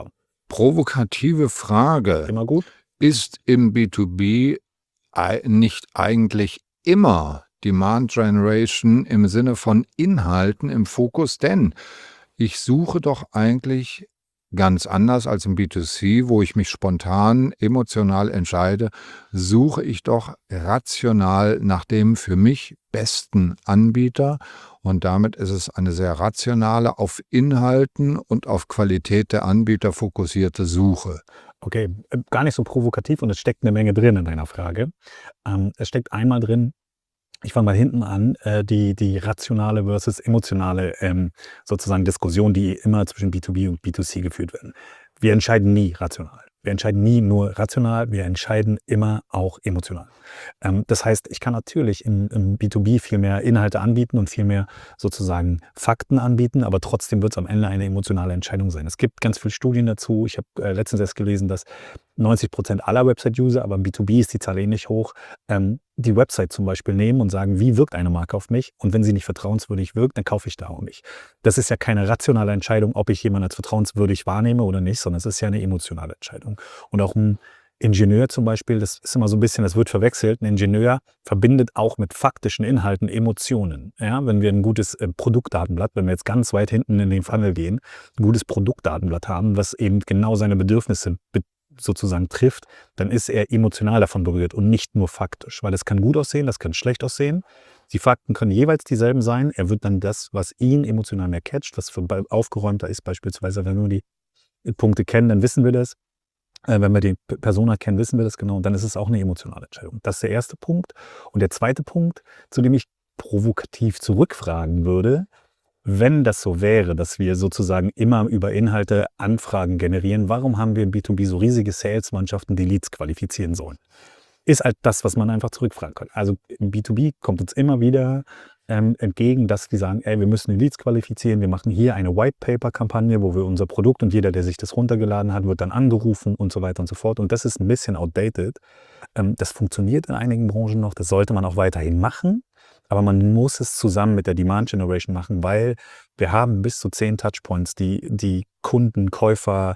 Provokative Frage. Immer gut. Ist im B zwei B ei- nicht eigentlich immer Demand Generation im Sinne von Inhalten im Fokus? Denn ich suche doch eigentlich ganz anders als im B zwei C, wo ich mich spontan, emotional entscheide, suche ich doch rational nach dem für mich besten Anbieter. Und damit ist es eine sehr rationale, auf Inhalten und auf Qualität der Anbieter fokussierte Suche. Okay, äh, gar nicht so provokativ und es steckt eine Menge drin in deiner Frage. Ähm, es steckt einmal drin, ich fange mal hinten an, äh, die, die rationale versus emotionale ähm, sozusagen Diskussion, die immer zwischen B zwei B und B zwei C geführt werden. Wir entscheiden nie rational. Wir entscheiden nie nur rational, wir entscheiden immer auch emotional. Ähm, das heißt, ich kann natürlich im, im B zwei B viel mehr Inhalte anbieten und viel mehr sozusagen Fakten anbieten, aber trotzdem wird es am Ende eine emotionale Entscheidung sein. Es gibt ganz viele Studien dazu. Ich habe äh, letztens erst gelesen, dass neunzig Prozent aller Website-User, aber im B zwei B ist die Zahl ähnlich hoch, ähm, die Website zum Beispiel nehmen und sagen, wie wirkt eine Marke auf mich? Und wenn sie nicht vertrauenswürdig wirkt, dann kaufe ich da auch nicht. Das ist ja keine rationale Entscheidung, ob ich jemanden als vertrauenswürdig wahrnehme oder nicht, sondern es ist ja eine emotionale Entscheidung. Und auch ein Ingenieur zum Beispiel, das ist immer so ein bisschen, das wird verwechselt. Ein Ingenieur verbindet auch mit faktischen Inhalten Emotionen. Ja, wenn wir ein gutes äh, Produktdatenblatt, wenn wir jetzt ganz weit hinten in den Funnel gehen, ein gutes Produktdatenblatt haben, was eben genau seine Bedürfnisse be- sozusagen trifft, dann ist er emotional davon berührt und nicht nur faktisch, weil es kann gut aussehen, das kann schlecht aussehen. Die Fakten können jeweils dieselben sein. Er wird dann das, was ihn emotional mehr catcht, was für aufgeräumter ist, beispielsweise, wenn wir die Punkte kennen, dann wissen wir das. Äh, wenn wir die P- Persona kennen, wissen wir das genau. Und dann ist es auch eine emotionale Entscheidung. Das ist der erste Punkt. Und der zweite Punkt, zu dem ich provokativ zurückfragen würde, wenn das so wäre, dass wir sozusagen immer über Inhalte Anfragen generieren, warum haben wir im B zwei B so riesige Sales-Mannschaften, die Leads qualifizieren sollen? Ist halt das, was man einfach zurückfragen kann. Also im B zwei B kommt uns immer wieder ähm, entgegen, dass die sagen, ey, wir müssen die Leads qualifizieren, wir machen hier eine White-Paper-Kampagne, wo wir unser Produkt und jeder, der sich das runtergeladen hat, wird dann angerufen und so weiter und so fort. Und das ist ein bisschen outdated. Ähm, das funktioniert in einigen Branchen noch, das sollte man auch weiterhin machen. Aber man muss es zusammen mit der Demand Generation machen, weil wir haben bis zu zehn Touchpoints, die die Kunden, Käufer,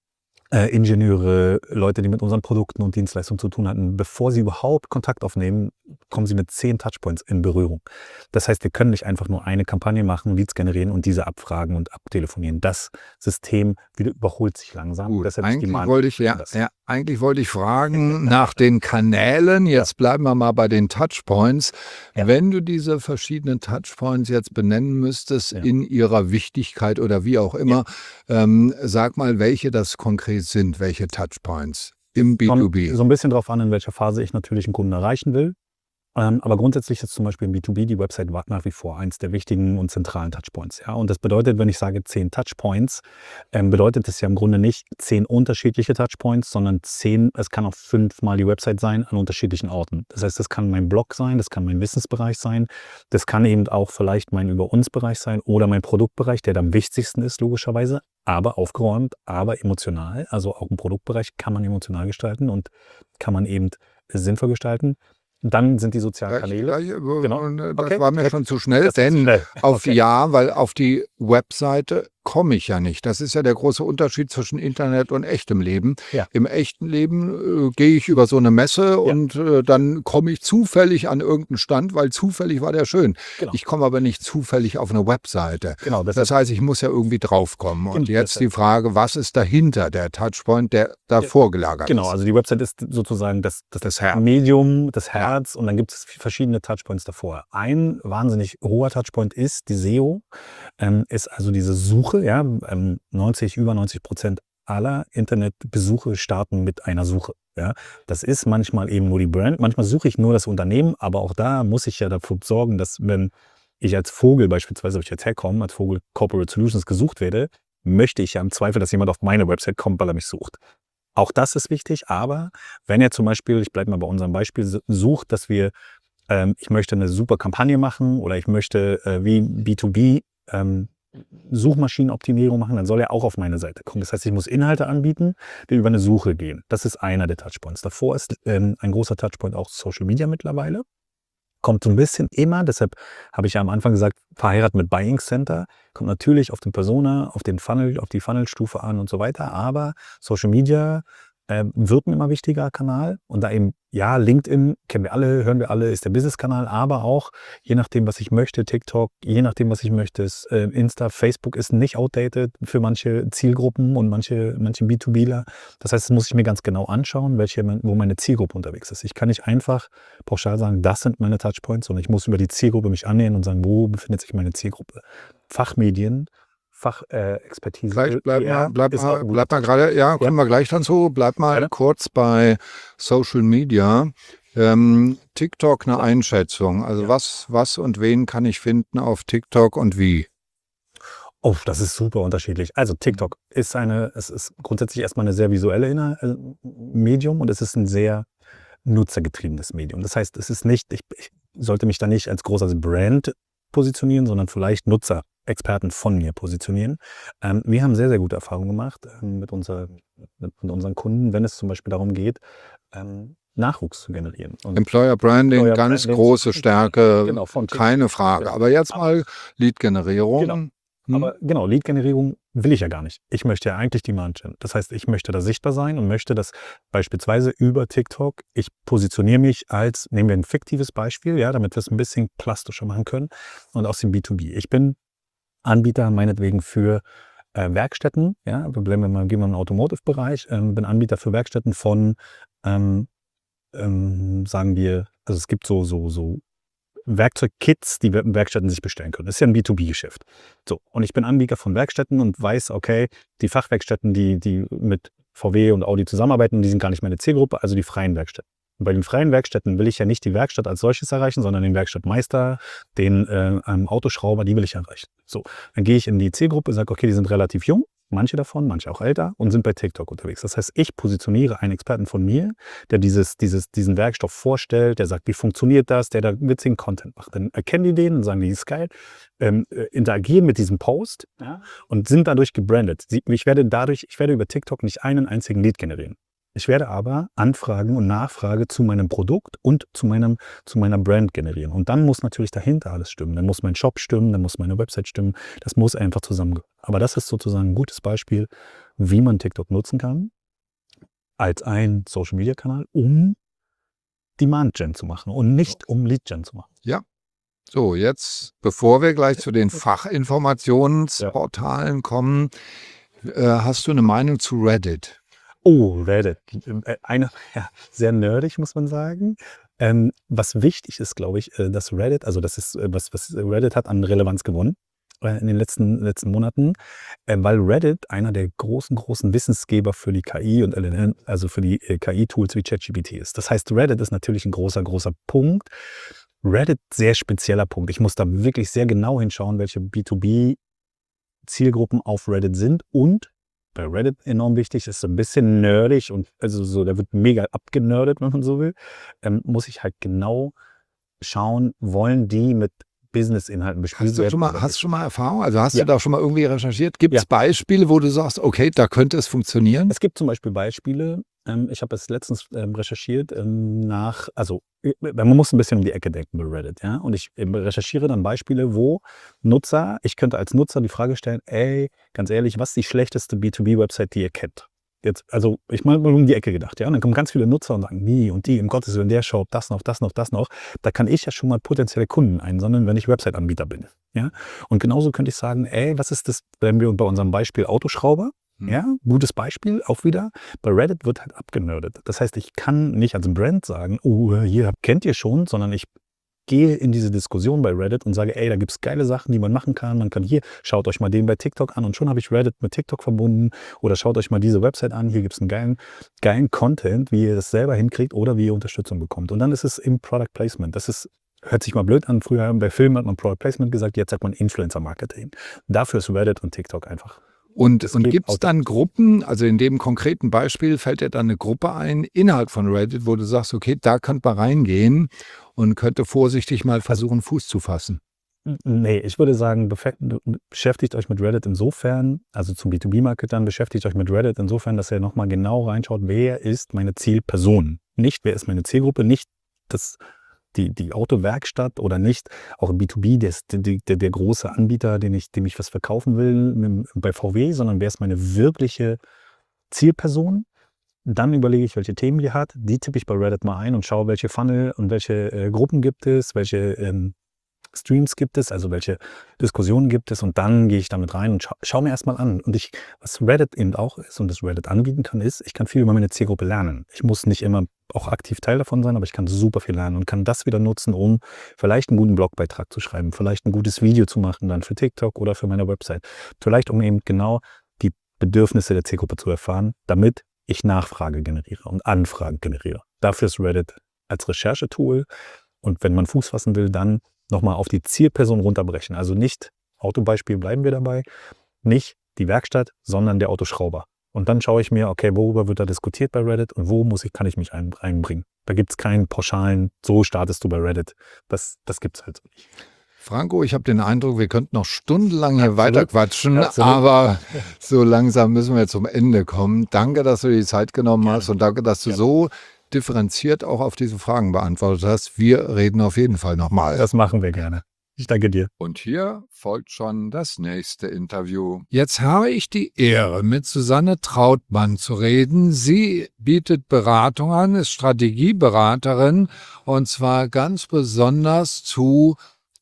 äh, Ingenieure, Leute, die mit unseren Produkten und Dienstleistungen zu tun hatten, bevor sie überhaupt Kontakt aufnehmen, kommen sie mit zehn Touchpoints in Berührung. Das heißt, wir können nicht einfach nur eine Kampagne machen, Leads generieren und diese abfragen und abtelefonieren. Das System wieder überholt sich langsam. Gut, Deshalb ist die eigentlich Demand wollte ich, ja, anders. ja, eigentlich wollte ich fragen nach den Kanälen. Jetzt bleiben wir mal bei den Touchpoints. Ja. Wenn du diese verschiedenen Touchpoints jetzt benennen müsstest Ja. in ihrer Wichtigkeit oder wie auch immer, ähm, sag mal, welche das konkret sind, welche Touchpoints im B zwei B. Kommt so ein bisschen drauf an, in welcher Phase ich natürlich einen Kunden erreichen will. Ähm, aber grundsätzlich ist zum Beispiel im B zwei B die Website wa- nach wie vor eins der wichtigen und zentralen Touchpoints. Ja? Und das bedeutet, wenn ich sage zehn Touchpoints, ähm, bedeutet das ja im Grunde nicht zehn unterschiedliche Touchpoints, sondern zehn, es kann auch fünfmal die Website sein an unterschiedlichen Orten. Das heißt, das kann mein Blog sein, das kann mein Wissensbereich sein, das kann eben auch vielleicht mein Über-uns-Bereich sein oder mein Produktbereich, der am wichtigsten ist, logischerweise, aber aufgeräumt, aber emotional. Also auch im Produktbereich kann man emotional gestalten und kann man eben sinnvoll gestalten. Dann sind die sozialen Gleich, Kanäle. gleich, äh, Genau. Das Okay. war mir schon zu schnell, Das ist denn schnell. auf Okay. ja, weil auf die Webseite komme ich ja nicht. Das ist ja der große Unterschied zwischen Internet und echtem Leben. Ja. Im echten Leben äh, gehe ich über so eine Messe und äh, dann komme ich zufällig an irgendeinen Stand, weil zufällig war der schön. Genau. Ich komme aber nicht zufällig auf eine Webseite. Genau, das Das ist heißt, ich muss ja irgendwie draufkommen. Und Genau, jetzt deshalb. die Frage, was ist dahinter, der Touchpoint, der davor gelagert genau, ist? also die Website ist sozusagen das, das, Das Herz. Medium, das Herz und dann gibt es verschiedene Touchpoints davor. Ein wahnsinnig hoher Touchpoint ist die S E O, ähm, ist also diese Suche, ja, ähm, neunzig, über neunzig Prozent aller Internetbesuche starten mit einer Suche. Ja. Das ist manchmal eben nur die Brand, manchmal suche ich nur das Unternehmen, aber auch da muss ich ja dafür sorgen, dass wenn ich als Vogel beispielsweise, ob ich jetzt herkomme, als Vogel Corporate Solutions gesucht werde, möchte ich ja im Zweifel, dass jemand auf meine Website kommt, weil er mich sucht. Auch das ist wichtig, aber wenn er zum Beispiel, ich bleibe mal bei unserem Beispiel, sucht, dass wir, ähm, ich möchte eine super Kampagne machen oder ich möchte äh, wie B zwei B ähm, Suchmaschinenoptimierung machen, dann soll er auch auf meine Seite kommen. Das heißt, ich muss Inhalte anbieten, die über eine Suche gehen. Das ist einer der Touchpoints. Davor ist ähm, ein großer Touchpoint auch Social Media mittlerweile. Kommt so ein bisschen immer, deshalb habe ich ja am Anfang gesagt, verheiratet mit Buying Center, kommt natürlich auf den Persona, auf den Funnel, auf die Funnelstufe an und so weiter, aber Social Media äh, wird ein immer wichtiger Kanal und da eben, ja, LinkedIn kennen wir alle, hören wir alle, ist der Business-Kanal, aber auch je nachdem, was ich möchte, TikTok, je nachdem, was ich möchte, ist äh, Insta, Facebook ist nicht outdated für manche Zielgruppen und manche, manche B zwei Bler. Das heißt, das muss ich mir ganz genau anschauen, welche, wo meine Zielgruppe unterwegs ist. Ich kann nicht einfach pauschal sagen, das sind meine Touchpoints, sondern ich muss über die Zielgruppe mich annähern und sagen, wo befindet sich meine Zielgruppe. Fachmedien, Fachexpertise. Gleich, bleib ja, mal, bleib ist mal, auch ein bleib mal guter gerade, ja, kommen wir gleich dann zu. Bleib mal Gerne. kurz bei Social Media. Ähm, TikTok eine Einschätzung. Also Ja. was, was und wen kann ich finden auf TikTok und wie? Oh, das ist super unterschiedlich. Also TikTok ist eine, es ist grundsätzlich erstmal eine sehr visuelle Inhal- äh, Medium und es ist ein sehr nutzergetriebenes Medium. Das heißt, es ist nicht, ich, ich sollte mich da nicht als großer Brand positionieren, sondern vielleicht Nutzerexperten von mir positionieren. Ähm, wir haben sehr, sehr gute Erfahrungen gemacht ähm, mit, unser, mit unseren Kunden, wenn es zum Beispiel darum geht, ähm, Nachwuchs zu generieren. Und Employer Branding, Employer ganz Branding, große Stärke, genau, von TikTok. keine Frage. Genau. Aber jetzt mal Lead-Generierung. Genau. Hm? Aber genau, Lead-Generierung will ich ja gar nicht. Ich möchte ja eigentlich Demand Gen. Das heißt, ich möchte da sichtbar sein und möchte, dass beispielsweise über TikTok, ich positioniere mich als, nehmen wir ein fiktives Beispiel, ja, damit wir es ein bisschen plastischer machen können und aus dem B zwei B. Ich bin Anbieter meinetwegen für äh, Werkstätten, ja, wir bleiben mal, gehen wir im Automotive-Bereich, ähm, bin Anbieter für Werkstätten von, ähm, ähm, sagen wir, also es gibt so, so, so Werkzeugkits, die Werkstätten sich bestellen können. Das ist ja ein B zwei B-Geschäft. So, und ich bin Anbieter von Werkstätten und weiß, okay, die Fachwerkstätten, die, die mit V W und Audi zusammenarbeiten, die sind gar nicht meine Zielgruppe, also die freien Werkstätten. Und bei den freien Werkstätten will ich ja nicht die Werkstatt als solches erreichen, sondern den Werkstattmeister, den äh, Autoschrauber, die will ich erreichen. So, dann gehe ich in die Zielgruppe, sage, okay, die sind relativ jung, manche davon, manche auch älter und sind bei TikTok unterwegs. Das heißt, ich positioniere einen Experten von mir, der dieses, dieses, diesen Werkstoff vorstellt, der sagt, wie funktioniert das, der da witzigen Content macht. Dann erkennen die den und sagen, die ist geil, ähm, äh, interagieren mit diesem Post, ja, und sind dadurch gebrandet. Sie, ich werde dadurch, ich werde über TikTok nicht einen einzigen Lead generieren. Ich werde aber Anfragen und Nachfrage zu meinem Produkt und zu, meinem, zu meiner Brand generieren. Und dann muss natürlich dahinter alles stimmen. Dann muss mein Shop stimmen, dann muss meine Website stimmen. Das muss einfach zusammengehören. Aber das ist sozusagen ein gutes Beispiel, wie man TikTok nutzen kann als ein Social-Media-Kanal, um Demand-Gen zu machen und nicht um Lead-Gen zu machen. Ja. So, jetzt, bevor wir gleich zu den Fachinformationsportalen kommen, äh, hast du eine Meinung zu Reddit? Oh, Reddit. Eine, ja, sehr nerdig, muss man sagen. Ähm, was wichtig ist, glaube ich, äh, dass Reddit, also das ist, äh, was, was Reddit hat an Relevanz gewonnen äh, in den letzten, letzten Monaten, äh, weil Reddit einer der großen, großen Wissensgeber für die K I und L L M, also für die äh, K I-Tools wie ChatGPT ist. Das heißt, Reddit ist natürlich ein großer, großer Punkt. Reddit, sehr spezieller Punkt. Ich muss da wirklich sehr genau hinschauen, welche B zwei B-Zielgruppen auf Reddit sind und bei Reddit enorm wichtig, ist so ein bisschen nerdig und also so, da wird mega abgenördet, wenn man so will, ähm, muss ich halt genau schauen, wollen die mit Business-Inhalten bespielt Hast du werden schon mal, oder hast nicht. schon mal Erfahrung? Also hast Ja. du da schon mal irgendwie recherchiert? Gibt es Ja. Beispiele, wo du sagst, okay, da könnte es funktionieren? Es gibt zum Beispiel Beispiele, ähm, ich habe es letztens ähm, recherchiert ähm, nach, also äh, man muss ein bisschen um die Ecke denken bei Reddit, ja, und ich ähm, recherchiere dann Beispiele, wo Nutzer, ich könnte als Nutzer die Frage stellen, ey, ganz ehrlich, was ist die schlechteste B zwei B-Website, die ihr kennt? Jetzt, also ich mal um die Ecke gedacht, ja, und dann kommen ganz viele Nutzer und sagen, die und die, im Gottes Willen, der Shop, das noch, das noch, das noch. Da kann ich ja schon mal potenzielle Kunden einsammeln, wenn ich Website-Anbieter bin, ja. Und genauso könnte ich sagen, ey, was ist das, wenn wir bei unserem Beispiel Autoschrauber, Hm. ja, gutes Beispiel, auch wieder, bei Reddit wird halt abgenördet. Das heißt, ich kann nicht als Brand sagen, oh, hier kennt ihr schon, sondern ich gehe in diese Diskussion bei Reddit und sage, ey, da gibt es geile Sachen, die man machen kann. Man kann hier, schaut euch mal den bei TikTok an und schon habe ich Reddit mit TikTok verbunden. Oder schaut euch mal diese Website an, hier gibt es einen geilen, geilen Content, wie ihr das selber hinkriegt oder wie ihr Unterstützung bekommt. Und dann ist es im Product Placement. Das ist, hört sich mal blöd an. Früher bei Filmen hat man Product Placement gesagt, jetzt sagt man Influencer Marketing. Dafür ist Reddit und TikTok einfach. Und, Das und geht gibt es auch. dann Gruppen, also in dem konkreten Beispiel fällt dir dann eine Gruppe ein, innerhalb von Reddit, wo du sagst, okay, da könnte man reingehen und könnte vorsichtig mal versuchen, Fuß zu fassen. Nee, ich würde sagen, befe- beschäftigt euch mit Reddit insofern, also zum B zwei B-Marketern, beschäftigt euch mit Reddit insofern, dass ihr nochmal genau reinschaut, wer ist meine Zielperson. Nicht, wer ist meine Zielgruppe, nicht das, die, die Autowerkstatt oder nicht, auch im B zwei B, der, ist der, der, der große Anbieter, den ich, dem ich was verkaufen will mit, bei V W, sondern wer ist meine wirkliche Zielperson? Dann überlege ich, welche Themen die hat. Die tippe ich bei Reddit mal ein und schaue, welche Funnel und welche äh, Gruppen gibt es, welche ähm, Streams gibt es, also welche Diskussionen gibt es. Und dann gehe ich damit rein und scha schaue mir erstmal an. Und ich, was Reddit eben auch ist und das Reddit anbieten kann, ist, ich kann viel über meine Zielgruppe lernen. Ich muss nicht immer auch aktiv Teil davon sein, aber ich kann super viel lernen und kann das wieder nutzen, um vielleicht einen guten Blogbeitrag zu schreiben, vielleicht ein gutes Video zu machen, dann für TikTok oder für meine Website. Vielleicht, um eben genau die Bedürfnisse der Zielgruppe zu erfahren, damit ich Nachfrage generiere und Anfragen generiere. Dafür ist Reddit als Recherchetool. Und wenn man Fuß fassen will, dann nochmal auf die Zielperson runterbrechen. Also nicht, Autobeispiel bleiben wir dabei, nicht die Werkstatt, sondern der Autoschrauber. Und dann schaue ich mir, okay, worüber wird da diskutiert bei Reddit und wo muss ich, kann ich mich ein, einbringen. Da gibt es keinen pauschalen, so startest du bei Reddit. Das, das gibt es halt so nicht. Franco, ich habe den Eindruck, wir könnten noch stundenlang hier Absolut. weiter quatschen, Absolut. aber so langsam müssen wir zum Ende kommen. Danke, dass du dir die Zeit genommen Gerne. hast und danke, dass du Gerne. so differenziert auch auf diese Fragen beantwortet hast. Wir reden auf jeden Fall nochmal. Das machen wir gerne. Ich danke dir. Und hier folgt schon das nächste Interview. Jetzt habe ich die Ehre, mit Susanne Trautmann zu reden. Sie bietet Beratung an, ist Strategieberaterin und zwar ganz besonders zu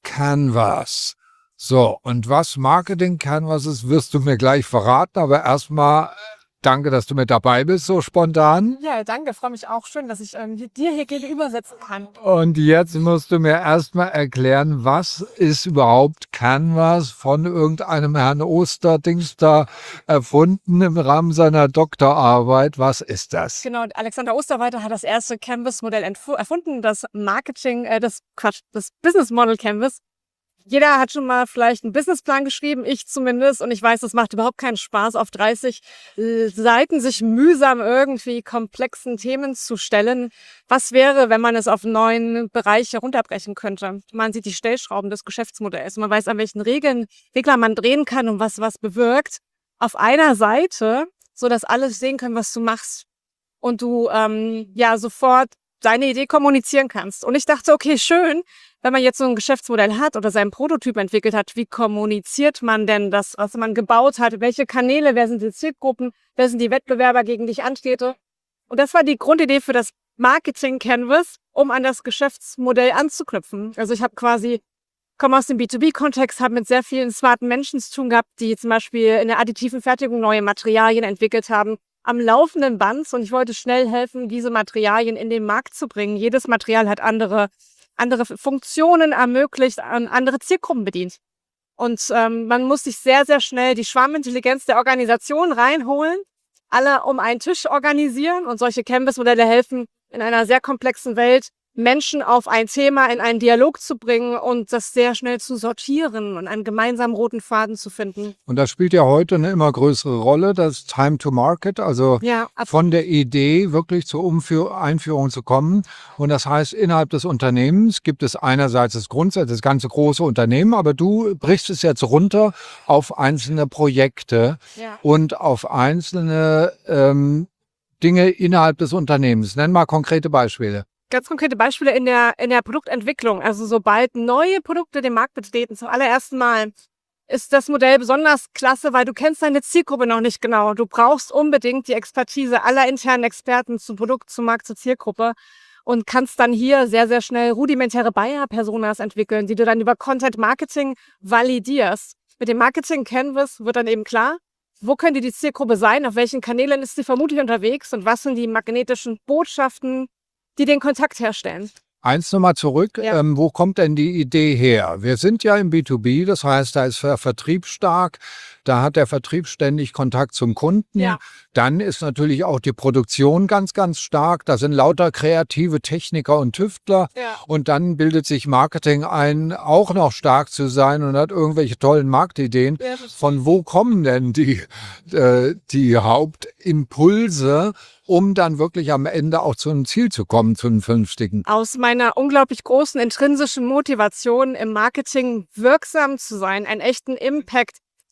Canvas. So, und was Marketing Canvas ist, wirst du mir gleich verraten, aber erstmal danke, dass du mit dabei bist, so spontan. Ja, danke, freue mich auch. Schön, dass ich ähm, dir hier gegenüber sitzen kann. Und jetzt musst du mir erstmal erklären, was ist überhaupt Canvas von irgendeinem Herrn Osterdings da erfunden im Rahmen seiner Doktorarbeit? Was ist das? Genau, Alexander Osterweiter hat das erste Canvas-Modell erfunden, das Marketing, äh, das Quatsch, das Business Model Canvas. Jeder hat schon mal vielleicht einen Businessplan geschrieben, ich zumindest, und ich weiß, das macht überhaupt keinen Spaß, auf dreißig Seiten sich mühsam irgendwie komplexen Themen zu stellen. Was wäre, wenn man es auf neun Bereiche runterbrechen könnte? Man sieht die Stellschrauben des Geschäftsmodells, man weiß, an welchen Regeln, Regler man drehen kann und was was bewirkt. Auf einer Seite, so dass alle sehen können, was du machst und du ähm, ja sofort deine Idee kommunizieren kannst. Und ich dachte, okay, schön, wenn man jetzt so ein Geschäftsmodell hat oder seinen Prototyp entwickelt hat, wie kommuniziert man denn das, was man gebaut hat? Welche Kanäle, wer sind die Zielgruppen, wer sind die Wettbewerber, gegen die ich antrete? Und das war die Grundidee für das Marketing Canvas, um an das Geschäftsmodell anzuknüpfen. Also ich habe quasi, komme aus dem B zwei B-Kontext, habe mit sehr vielen smarten Menschen zu tun gehabt, die zum Beispiel in der additiven Fertigung neue Materialien entwickelt haben, am laufenden Band. Und ich wollte schnell helfen, diese Materialien in den Markt zu bringen. Jedes Material hat andere andere Funktionen ermöglicht, an andere Zielgruppen bedient. Und ähm, man muss sich sehr, sehr schnell die Schwarmintelligenz der Organisation reinholen, alle um einen Tisch organisieren und solche Canvas-Modelle helfen, in einer sehr komplexen Welt Menschen auf ein Thema in einen Dialog zu bringen und das sehr schnell zu sortieren und einen gemeinsamen roten Faden zu finden. Und das spielt ja heute eine immer größere Rolle, das Time to Market, also Ja, ab- von der Idee wirklich zur Umführ- Einführung zu kommen. Und das heißt, innerhalb des Unternehmens gibt es einerseits das Grundsatz, das ganze große Unternehmen, aber du brichst es jetzt runter auf einzelne Projekte ja. und auf einzelne ähm, Dinge innerhalb des Unternehmens. Nenn mal konkrete Beispiele. Ganz konkrete Beispiele in der, in der Produktentwicklung. Also sobald neue Produkte den Markt betreten, zum allerersten Mal, ist das Modell besonders klasse, weil du kennst deine Zielgruppe noch nicht genau. Du brauchst unbedingt die Expertise aller internen Experten zum Produkt, zum Markt, zur Zielgruppe und kannst dann hier sehr, sehr schnell rudimentäre Buyer-Personas entwickeln, die du dann über Content Marketing validierst. Mit dem Marketing Canvas wird dann eben klar, wo könnte die Zielgruppe sein, auf welchen Kanälen ist sie vermutlich unterwegs und was sind die magnetischen Botschaften, die den Kontakt herstellen. Eins nochmal zurück, Ja. ähm, wo kommt denn die Idee her? Wir sind ja im B zwei B, das heißt, da ist der Vertrieb stark, da hat der Vertrieb ständig Kontakt zum Kunden. Ja. Dann ist natürlich auch die Produktion ganz, ganz stark. Da sind lauter kreative Techniker und Tüftler. Ja. Und dann bildet sich Marketing ein, auch noch stark zu sein und hat irgendwelche tollen Marktideen. Ja, das- Von wo kommen denn die, äh, die Hauptimpulse, um dann wirklich am Ende auch zu einem Ziel zu kommen, zu einem vernünftigen? Aus meiner unglaublich großen intrinsischen Motivation im Marketing wirksam zu sein, einen echten Impact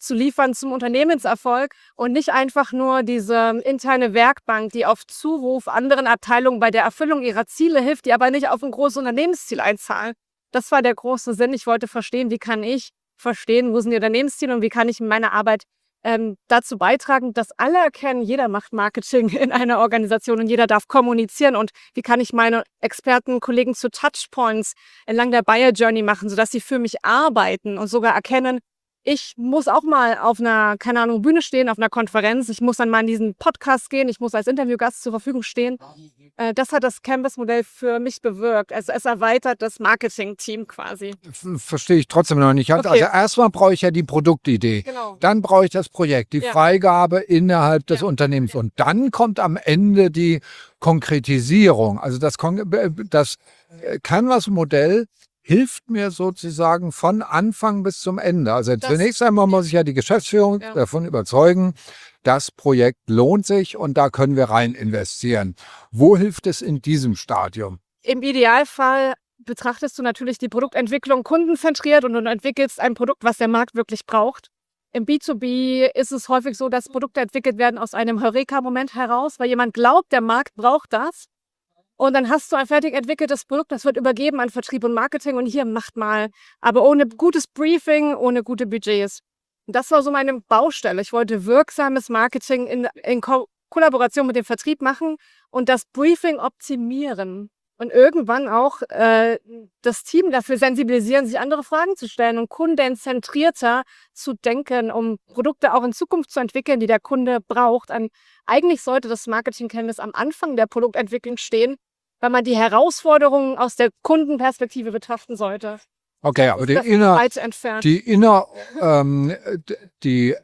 zu liefern zum Unternehmenserfolg und nicht einfach nur diese interne Werkbank, die auf Zuruf anderen Abteilungen bei der Erfüllung ihrer Ziele hilft, die aber nicht auf ein großes Unternehmensziel einzahlen. Das war der große Sinn. Ich wollte verstehen, wie kann ich verstehen, wo sind die Unternehmensziele und wie kann ich in meiner Arbeit ähm, dazu beitragen, dass alle erkennen, jeder macht Marketing in einer Organisation und jeder darf kommunizieren und wie kann ich meine Experten, Kollegen zu Touchpoints entlang der Buyer Journey machen, sodass sie für mich arbeiten und sogar erkennen, ich muss auch mal auf einer, keine Ahnung, Bühne stehen, auf einer Konferenz. Ich muss dann mal in diesen Podcast gehen. Ich muss als Interviewgast zur Verfügung stehen. Äh, das hat das Canvas-Modell für mich bewirkt. Also es erweitert das Marketing-Team quasi. F- Verstehe ich trotzdem noch nicht. Also Okay. erstmal brauche ich ja die Produktidee. Genau. Dann brauche ich das Projekt, die Ja. Freigabe innerhalb des Ja. Unternehmens. Und dann kommt am Ende die Konkretisierung. Also das, Kon- das Canvas-Modell hilft mir sozusagen von Anfang bis zum Ende. Also Das- zunächst einmal muss ich ja die Geschäftsführung Ja. davon überzeugen, das Projekt lohnt sich und da können wir rein investieren. Wo hilft es in diesem Stadium? Im Idealfall betrachtest du natürlich die Produktentwicklung kundenzentriert und du entwickelst ein Produkt, was der Markt wirklich braucht. Im B zwei B ist es häufig so, dass Produkte entwickelt werden aus einem Heureka-Moment heraus, weil jemand glaubt, der Markt braucht das. Und dann hast du ein fertig entwickeltes Produkt, das wird übergeben an Vertrieb und Marketing und hier macht mal. Aber ohne gutes Briefing, ohne gute Budgets. Und das war so meine Baustelle. Ich wollte wirksames Marketing in, in Ko Kollaboration mit dem Vertrieb machen und das Briefing optimieren. Und irgendwann auch äh, das Team dafür sensibilisieren, sich andere Fragen zu stellen und kundenzentrierter zu denken, um Produkte auch in Zukunft zu entwickeln, die der Kunde braucht. An, eigentlich sollte das Marketing Canvas am Anfang der Produktentwicklung stehen, weil man die Herausforderungen aus der Kundenperspektive betrachten sollte. Okay, aber die Das ist inner, weit entfernt. die inner, ähm, d- die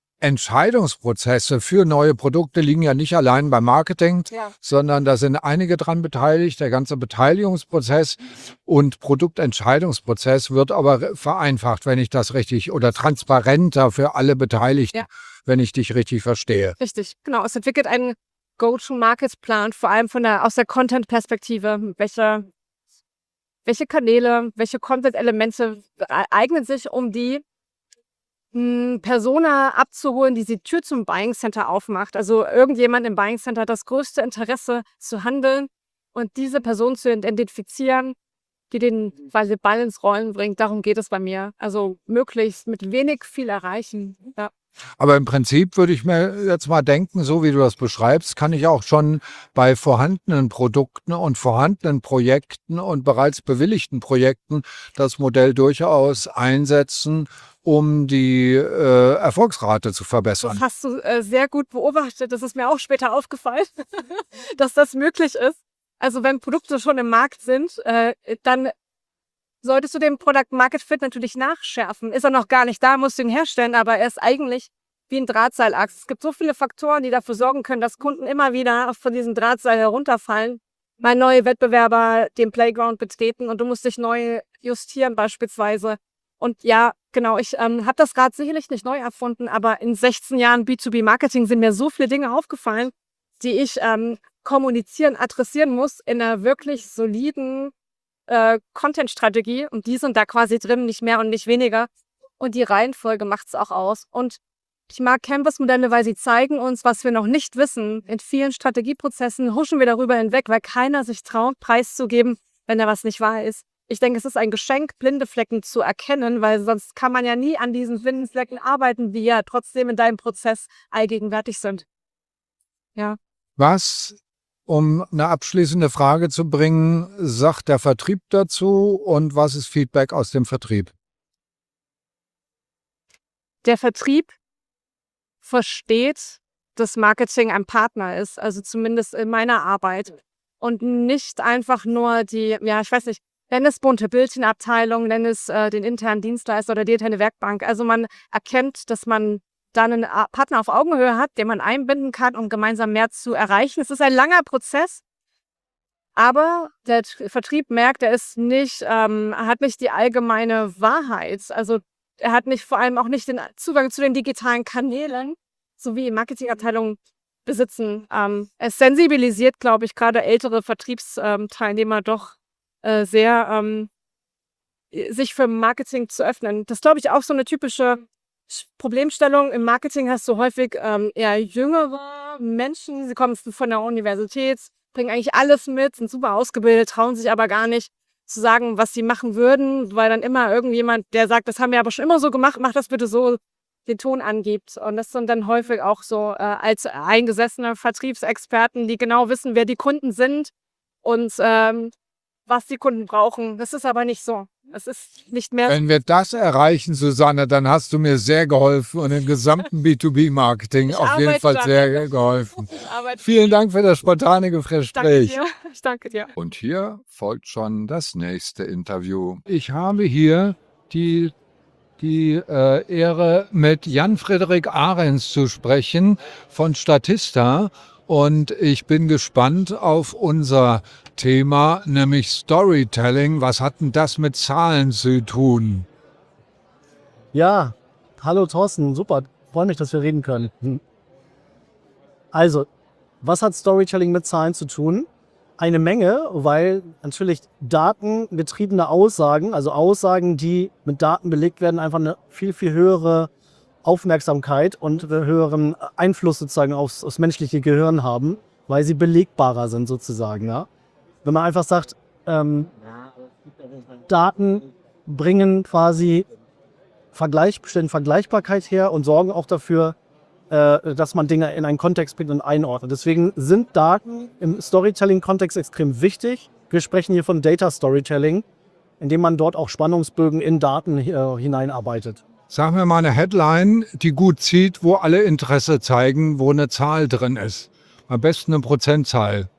Entscheidungsprozesse für neue Produkte liegen ja nicht allein beim Marketing, Ja. sondern da sind einige dran beteiligt. Der ganze Beteiligungsprozess und Produktentscheidungsprozess wird aber vereinfacht, wenn ich das richtig, oder transparenter für alle Beteiligten, Ja. wenn ich dich richtig verstehe. Richtig, genau. Es entwickelt einen Go-to-Market-Plan, vor allem von der, aus der Content-Perspektive. Welche, welche Kanäle, welche Content-Elemente eignen sich, um die mh, Persona abzuholen, die die Tür zum Buying Center aufmacht. Also irgendjemand im Buying Center hat das größte Interesse zu handeln und diese Person zu identifizieren, die den quasi Ball ins Rollen bringt. Darum geht es bei mir. Also möglichst mit wenig viel erreichen. Ja. Aber im Prinzip würde ich mir jetzt mal denken, so wie du das beschreibst, kann ich auch schon bei vorhandenen Produkten und vorhandenen Projekten und bereits bewilligten Projekten das Modell durchaus einsetzen, um die äh, Erfolgsrate zu Das verbessern. hast du äh, sehr gut beobachtet. Das ist mir auch später aufgefallen, dass das möglich ist. Also wenn Produkte schon im Markt sind, äh, dann solltest du den Product Market Fit natürlich nachschärfen. Ist er noch gar nicht da, musst du ihn herstellen, aber er ist eigentlich wie ein Drahtseilachs. Es gibt so viele Faktoren, die dafür sorgen können, dass Kunden immer wieder von diesem Drahtseil herunterfallen, mal neue Wettbewerber den Playground betreten und du musst dich neu justieren beispielsweise. Und ja, genau, ich ähm, habe das Rad sicherlich nicht neu erfunden, aber in sechzehn Jahren B zwei B Marketing sind mir so viele Dinge aufgefallen, die ich ähm, kommunizieren, adressieren muss in einer wirklich soliden äh, Content-Strategie. Und die sind da quasi drin, nicht mehr und nicht weniger. Und die Reihenfolge macht es auch aus. Und ich mag Canvas-Modelle, weil sie zeigen uns, was wir noch nicht wissen. In vielen Strategieprozessen huschen wir darüber hinweg, weil keiner sich traut, preiszugeben, wenn da was nicht wahr ist. Ich denke, es ist ein Geschenk, blinde Flecken zu erkennen, weil sonst kann man ja nie an diesen blinden Flecken arbeiten, die ja trotzdem in deinem Prozess allgegenwärtig sind. Ja. Was, um eine abschließende Frage zu bringen, sagt der Vertrieb dazu und was ist Feedback aus dem Vertrieb? Der Vertrieb versteht, dass Marketing ein Partner ist, also zumindest in meiner Arbeit. Und nicht einfach nur die, ja, ich weiß nicht, nenn es bunte Bildchenabteilung, nenn es äh, den internen Dienstleister oder die interne Werkbank. Also man erkennt, dass man dann einen A- Partner auf Augenhöhe hat, den man einbinden kann, um gemeinsam mehr zu erreichen. Es ist ein langer Prozess, aber der T- Vertrieb merkt, er ist nicht, ähm, er hat nicht die allgemeine Wahrheit. Also er hat nicht vor allem auch nicht den Zugang zu den digitalen Kanälen, so wie Marketingabteilungen besitzen. Ähm, es sensibilisiert, glaube ich, gerade ältere Vertriebsteilnehmer doch äh, sehr, ähm, sich für Marketing zu öffnen. Das ist, glaube ich, auch so eine typische Problemstellung im Marketing hast du häufig ähm, eher jüngere Menschen, sie kommen von der Universität, bringen eigentlich alles mit, sind super ausgebildet, trauen sich aber gar nicht zu sagen, was sie machen würden, weil dann immer irgendjemand, der sagt, das haben wir aber schon immer so gemacht, mach das bitte so, den Ton angibt. Und das sind dann häufig auch so äh, als eingesessene Vertriebsexperten, die genau wissen, wer die Kunden sind und ähm, was die Kunden brauchen. Das ist aber nicht so. Es ist nicht mehr. Wenn wir das erreichen, Susanne, dann hast du mir sehr geholfen und im gesamten B zwei B-Marketing Ich auf jeden arbeite Fall daran. sehr geholfen. Ich arbeite- Vielen Dank für das spontane Danke Gespräch. dir. Ich danke dir. Und hier folgt schon das nächste Interview. Ich habe hier die, die äh, Ehre, mit Jan-Frederik Ahrens zu sprechen von Statista. Und ich bin gespannt auf unser Thema, nämlich Storytelling. Was hat denn das mit Zahlen zu tun? Ja, hallo Thorsten, super. Freue mich, dass wir reden können. Hm. Also, was hat Storytelling mit Zahlen zu tun? Eine Menge, weil natürlich datengetriebene Aussagen, also Aussagen, die mit Daten belegt werden, einfach eine viel, viel höhere Aufmerksamkeit und höheren Einfluss sozusagen aufs, aufs menschliche Gehirn haben, weil sie belegbarer sind sozusagen. Ja? Wenn man einfach sagt, ähm, Daten bringen quasi Vergleich, stellen Vergleichbarkeit her und sorgen auch dafür, äh, dass man Dinge in einen Kontext bringt und einordnet. Deswegen sind Daten im Storytelling-Kontext extrem wichtig. Wir sprechen hier von Data Storytelling, indem man dort auch Spannungsbögen in Daten äh, hineinarbeitet. Sag mir mal eine Headline, die gut zieht, wo alle Interesse zeigen, wo eine Zahl drin ist. Am besten eine Prozentzahl.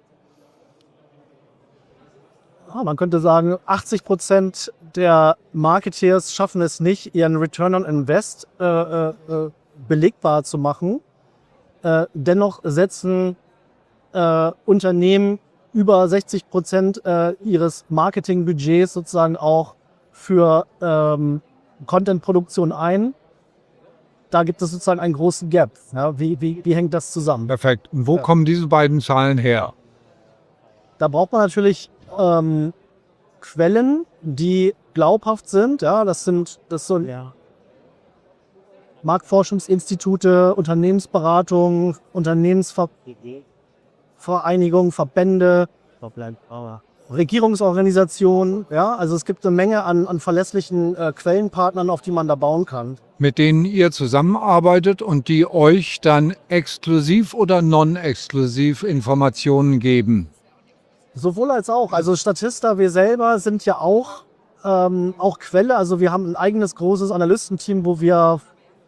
Ja, man könnte sagen, achtzig Prozent der Marketeers schaffen es nicht, ihren Return on Invest äh, äh, belegbar zu machen. Äh, dennoch setzen äh, Unternehmen über sechzig Prozent äh, ihres Marketingbudgets sozusagen auch für ähm, Content-Produktion ein. Da gibt es sozusagen einen großen Gap. Ja, wie, wie, wie hängt das zusammen? Perfekt. Und wo Ja. kommen diese beiden Zahlen her? Da braucht man natürlich ähm, Quellen, die glaubhaft sind. Ja, das sind das so ja. Marktforschungsinstitute, Unternehmensberatung, Unternehmensvereinigungen, Verbände, Regierungsorganisationen. Ja, also es gibt eine Menge an, an verlässlichen äh, Quellenpartnern, auf die man da bauen kann. Mit denen ihr zusammenarbeitet und die euch dann exklusiv oder non-exklusiv Informationen geben. Sowohl als auch. Also Statista, wir selber sind ja auch, ähm, auch Quelle. Also wir haben ein eigenes großes Analystenteam, wo wir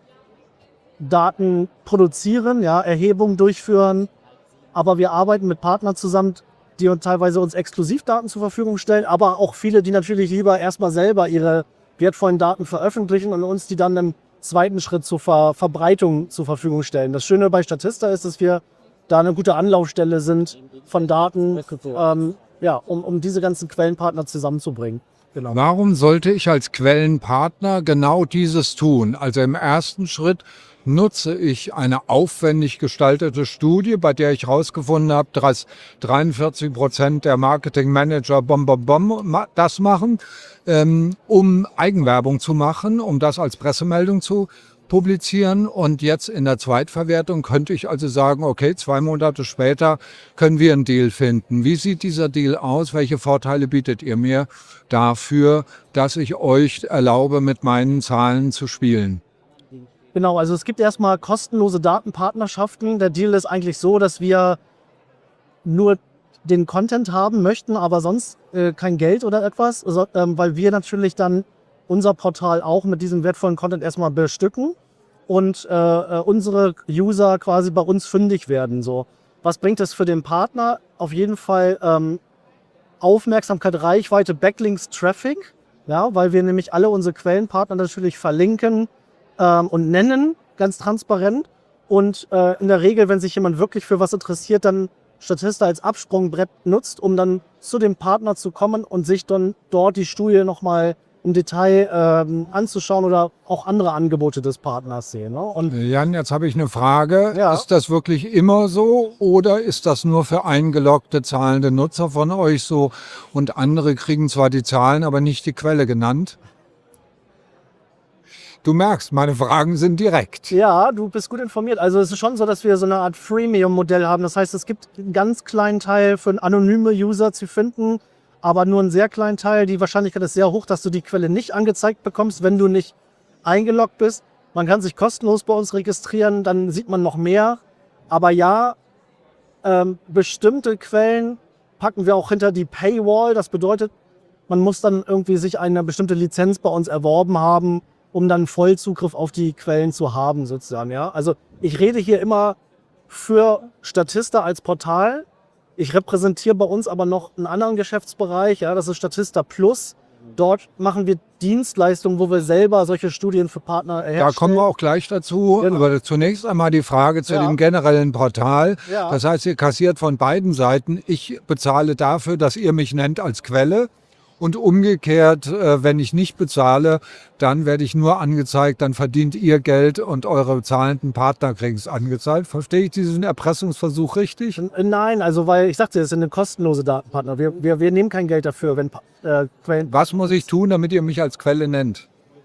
Daten produzieren, ja, Erhebungen durchführen. Aber wir arbeiten mit Partnern zusammen, die uns teilweise uns Exklusivdaten zur Verfügung stellen, aber auch viele, die natürlich lieber erstmal selber ihre wertvollen Daten veröffentlichen und uns die dann im zweiten Schritt zur Ver Verbreitung zur Verfügung stellen. Das Schöne bei Statista ist, dass wir da eine gute Anlaufstelle sind von Daten, ähm, ja, um, um diese ganzen Quellenpartner zusammenzubringen. Genau. Warum sollte ich als Quellenpartner genau dieses tun? Also im ersten Schritt nutze ich eine aufwendig gestaltete Studie, bei der ich herausgefunden habe, dass dreiundvierzig Prozent der Marketingmanager bom, bom, bom das machen, ähm, um Eigenwerbung zu machen, um das als Pressemeldung zu publizieren. Und jetzt in der Zweitverwertung könnte ich also sagen, okay, zwei Monate später können wir einen Deal finden. Wie sieht dieser Deal aus? Welche Vorteile bietet ihr mir dafür, dass ich euch erlaube, mit meinen Zahlen zu spielen? Genau, also es gibt erstmal kostenlose Datenpartnerschaften. Der Deal ist eigentlich so, dass wir nur den Content haben möchten, aber sonst äh, kein Geld oder etwas, so, ähm, weil wir natürlich dann unser Portal auch mit diesem wertvollen Content erstmal bestücken und äh, unsere User quasi bei uns fündig werden. So. Was bringt das für den Partner? Auf jeden Fall ähm, Aufmerksamkeit, Reichweite, Backlinks, Traffic, ja, weil wir nämlich alle unsere Quellenpartner natürlich verlinken ähm, und nennen, ganz transparent. Und äh, in der Regel, wenn sich jemand wirklich für was interessiert, dann Statista als Absprungbrett nutzt, um dann zu dem Partner zu kommen und sich dann dort die Studie nochmal im Detail ähm, anzuschauen oder auch andere Angebote des Partners sehen. Ne? Und Jan, jetzt habe ich eine Frage. Ja. Ist das wirklich immer so oder ist das nur für eingeloggte zahlende Nutzer von euch so und andere kriegen zwar die Zahlen, aber nicht die Quelle genannt? Du merkst, meine Fragen sind direkt. Ja, du bist gut informiert. Also es ist schon so, dass wir so eine Art Freemium-Modell haben. Das heißt, es gibt einen ganz kleinen Teil für anonyme User zu finden, aber nur einen sehr kleinen Teil. Die Wahrscheinlichkeit ist sehr hoch, dass du die Quelle nicht angezeigt bekommst, wenn du nicht eingeloggt bist. Man kann sich kostenlos bei uns registrieren, dann sieht man noch mehr. Aber ja, ähm, bestimmte Quellen packen wir auch hinter die Paywall. Das bedeutet, man muss dann irgendwie sich eine bestimmte Lizenz bei uns erworben haben, um dann Vollzugriff auf die Quellen zu haben, sozusagen. Ja? Also ich rede hier immer für Statista als Portal. Ich repräsentiere bei uns aber noch einen anderen Geschäftsbereich, ja? Das ist Statista Plus. Dort machen wir Dienstleistungen, wo wir selber solche Studien für Partner herstellen. Da kommen wir auch gleich dazu. Genau. Aber zunächst einmal die Frage zu Ja. dem generellen Portal. Ja. Das heißt, ihr kassiert von beiden Seiten. Ich bezahle dafür, dass ihr mich nennt als Quelle. Und umgekehrt, äh, wenn ich nicht bezahle, dann werde ich nur angezeigt, dann verdient ihr Geld und eure zahlenden Partner kriegen es angezeigt. Verstehe ich diesen Erpressungsversuch richtig? Äh, Nein, also weil ich sagte, es sind eine kostenlose Datenpartner. Wir, wir, wir nehmen kein Geld dafür, wenn äh, Quellen. Was muss ich tun, damit ihr mich als Quelle nennt?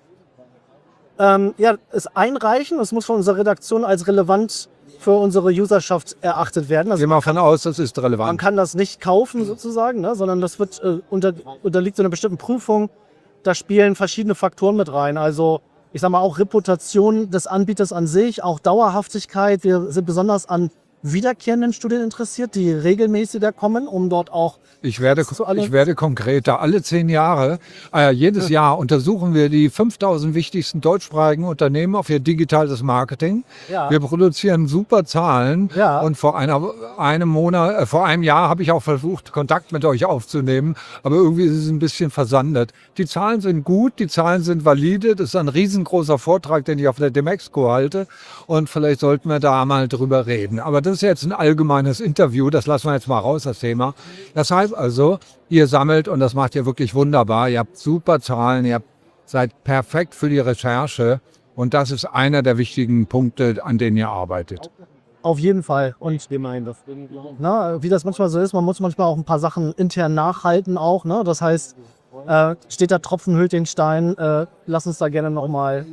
Ähm, ja, es einreichen. Es muss von unserer Redaktion als relevant für unsere Userschaft erachtet werden. Also Gehen wir davon aus, das ist man relevant. kann das nicht kaufen sozusagen, ne, sondern das wird äh, unter, unterliegt so einer bestimmten Prüfung. Da spielen verschiedene Faktoren mit rein. Also ich sage mal auch Reputation des Anbieters an sich, auch Dauerhaftigkeit. Wir sind besonders an wiederkehrenden Studien interessiert, die regelmäßig da kommen, um dort auch Ich werde, So alle- ich werde konkreter. Alle zehn Jahre, äh, jedes Jahr untersuchen wir die fünftausend wichtigsten deutschsprachigen Unternehmen auf ihr digitales Marketing. Ja. Wir produzieren super Zahlen. Ja. Und vor einer, einem Monat, äh, vor einem Jahr habe ich auch versucht, Kontakt mit euch aufzunehmen. Aber irgendwie ist es ein bisschen versandet. Die Zahlen sind gut, die Zahlen sind valide. Das ist ein riesengroßer Vortrag, den ich auf der Demexco halte. Und vielleicht sollten wir da mal drüber reden. Aber das ist jetzt ein allgemeines Interview. Das lassen wir jetzt mal raus, das Thema. Das heißt also, ihr sammelt und das macht ihr wirklich wunderbar. Ihr habt super Zahlen, ihr habt, seid perfekt für die Recherche und das ist einer der wichtigen Punkte, an denen ihr arbeitet. auf jeden Fall. Und na, wie das manchmal so ist, man muss manchmal auch ein paar Sachen intern nachhalten auch. Ne? Das heißt, äh, steht da Tropfen hüllt den Stein. Äh, lass uns da gerne nochmal.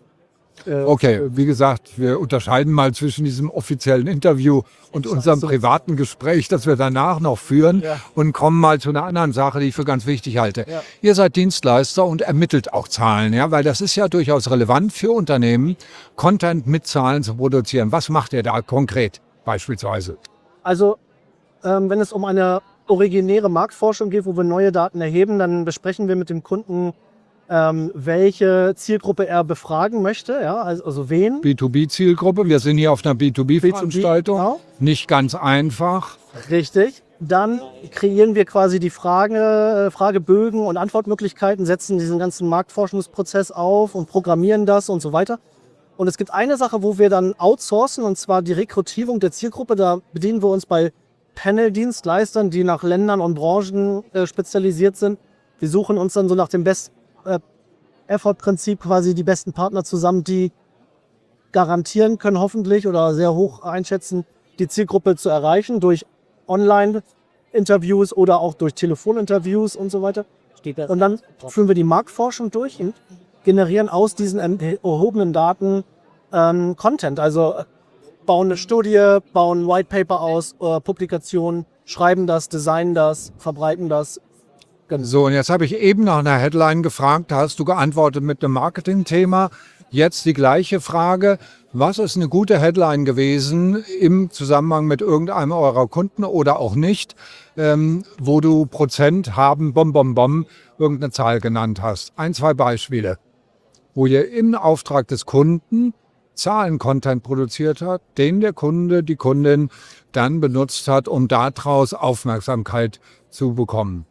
Äh, Okay, wie gesagt, wir unterscheiden mal zwischen diesem offiziellen Interview und unserem privaten Gespräch, das wir danach noch führen Ja. und kommen mal zu einer anderen Sache, die ich für ganz wichtig halte. Ja. Ihr seid Dienstleister und ermittelt auch Zahlen, ja, weil das ist ja durchaus relevant für Unternehmen, Content mit Zahlen zu produzieren. Was macht ihr da konkret beispielsweise? Also, ähm, wenn es um eine originäre Marktforschung geht, wo wir neue Daten erheben, dann besprechen wir mit dem Kunden, ähm, welche Zielgruppe er befragen möchte, ja, also, also wen. B zwei B-Zielgruppe, wir sind hier auf einer B zwei B-Veranstaltung, genau. nicht ganz einfach. Richtig. Dann kreieren wir quasi die Frage, Fragebögen und Antwortmöglichkeiten, setzen diesen ganzen Marktforschungsprozess auf und programmieren das und so weiter. Und es gibt eine Sache, wo wir dann outsourcen, und zwar die Rekrutierung der Zielgruppe. Da bedienen wir uns bei Panel-Dienstleistern, die nach Ländern und Branchen äh, spezialisiert sind. Wir suchen uns dann so nach dem Best äh, Effort-Prinzip quasi die besten Partner zusammen, die garantieren können hoffentlich oder sehr hoch einschätzen, die Zielgruppe zu erreichen durch Online-Interviews oder auch durch Telefoninterviews und so weiter. Und dann führen wir die Marktforschung durch und generieren aus diesen erhobenen Daten ähm, Content. Also äh, bauen eine Studie, bauen ein White Paper aus, äh, Publikationen, schreiben das, designen das, verbreiten das. So, und jetzt habe ich eben nach einer Headline gefragt, da hast du geantwortet mit einem Marketing-Thema. Jetzt die gleiche Frage, was ist eine gute Headline gewesen im Zusammenhang mit irgendeinem eurer Kunden oder auch nicht, ähm, wo du Prozent haben, bom, bom, bom, irgendeine Zahl genannt hast. Ein, zwei Beispiele, wo ihr im Auftrag des Kunden Zahlen-Content produziert hat, den der Kunde, die Kundin dann benutzt hat, um daraus Aufmerksamkeit zu bekommen.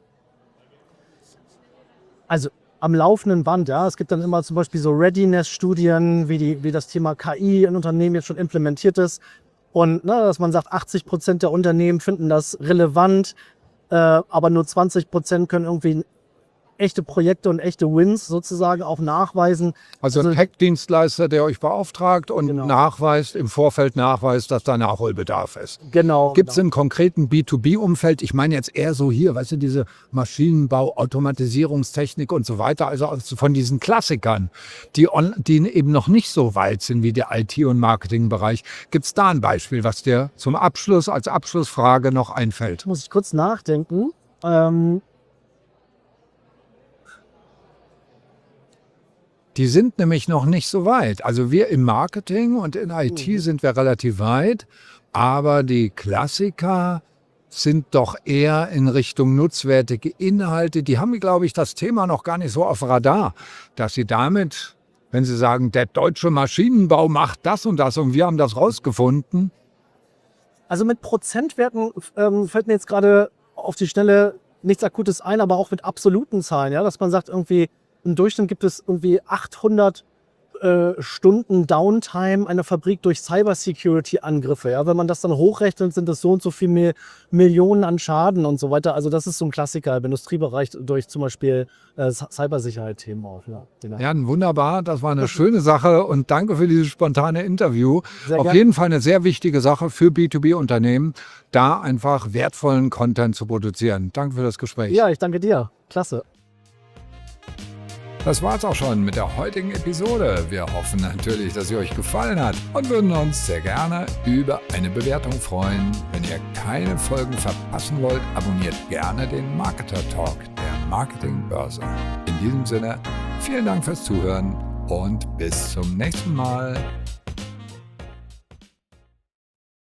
Also am laufenden Band, ja. Es gibt dann immer zum Beispiel so Readiness-Studien, wie, die, wie das Thema K I in Unternehmen jetzt schon implementiert ist. Und ne, dass man sagt, achtzig Prozent der Unternehmen finden das relevant, äh, aber nur zwanzig Prozent können irgendwie echte Projekte und echte Wins sozusagen auch nachweisen. Also ein Also- Tech-Dienstleister, der euch beauftragt und Genau. nachweist, im Vorfeld nachweist, dass da Nachholbedarf ist. Genau. Gibt es genau. im konkreten B zwei B-Umfeld, ich meine jetzt eher so hier, weißt du, diese Maschinenbau, Automatisierungstechnik und so weiter, also von diesen Klassikern, die, on, die eben noch nicht so weit sind wie der I T- und Marketingbereich. Gibt es da ein Beispiel, was dir zum Abschluss, als Abschlussfrage noch einfällt? Muss ich kurz nachdenken. Ähm, Die sind nämlich noch nicht so weit. Also wir im Marketing und in I T Mhm. sind wir relativ weit, aber die Klassiker sind doch eher in Richtung nutzwertige Inhalte. Die haben, glaube ich, das Thema noch gar nicht so auf Radar, dass sie damit, wenn sie sagen, der deutsche Maschinenbau macht das und das und wir haben das rausgefunden. Also mit Prozentwerten ähm, fällt mir jetzt gerade auf die Schnelle nichts Akutes ein, aber auch mit absoluten Zahlen, ja, dass man sagt, irgendwie im Durchschnitt gibt es irgendwie achthundert äh, Stunden Downtime einer Fabrik durch Cybersecurity-Angriffe. Ja, wenn man das dann hochrechnet, sind das so und so viele Mil- Millionen an Schaden und so weiter. Also das ist so ein Klassiker im Industriebereich durch zum Beispiel äh, Cybersicherheit-Themen auch. Ja, genau. Ja, wunderbar, das war eine schöne Sache und danke für dieses spontane Interview. Sehr Auf gerne. jeden Fall eine sehr wichtige Sache für B zwei B-Unternehmen, da einfach wertvollen Content zu produzieren. Danke für das Gespräch. Ja, ich danke dir. Klasse. Das war's auch schon mit der heutigen Episode. Wir hoffen natürlich, dass sie euch gefallen hat und würden uns sehr gerne über eine Bewertung freuen. Wenn ihr keine Folgen verpassen wollt, abonniert gerne den Marketer Talk der Marketingbörse. In diesem Sinne, vielen Dank fürs Zuhören und bis zum nächsten Mal.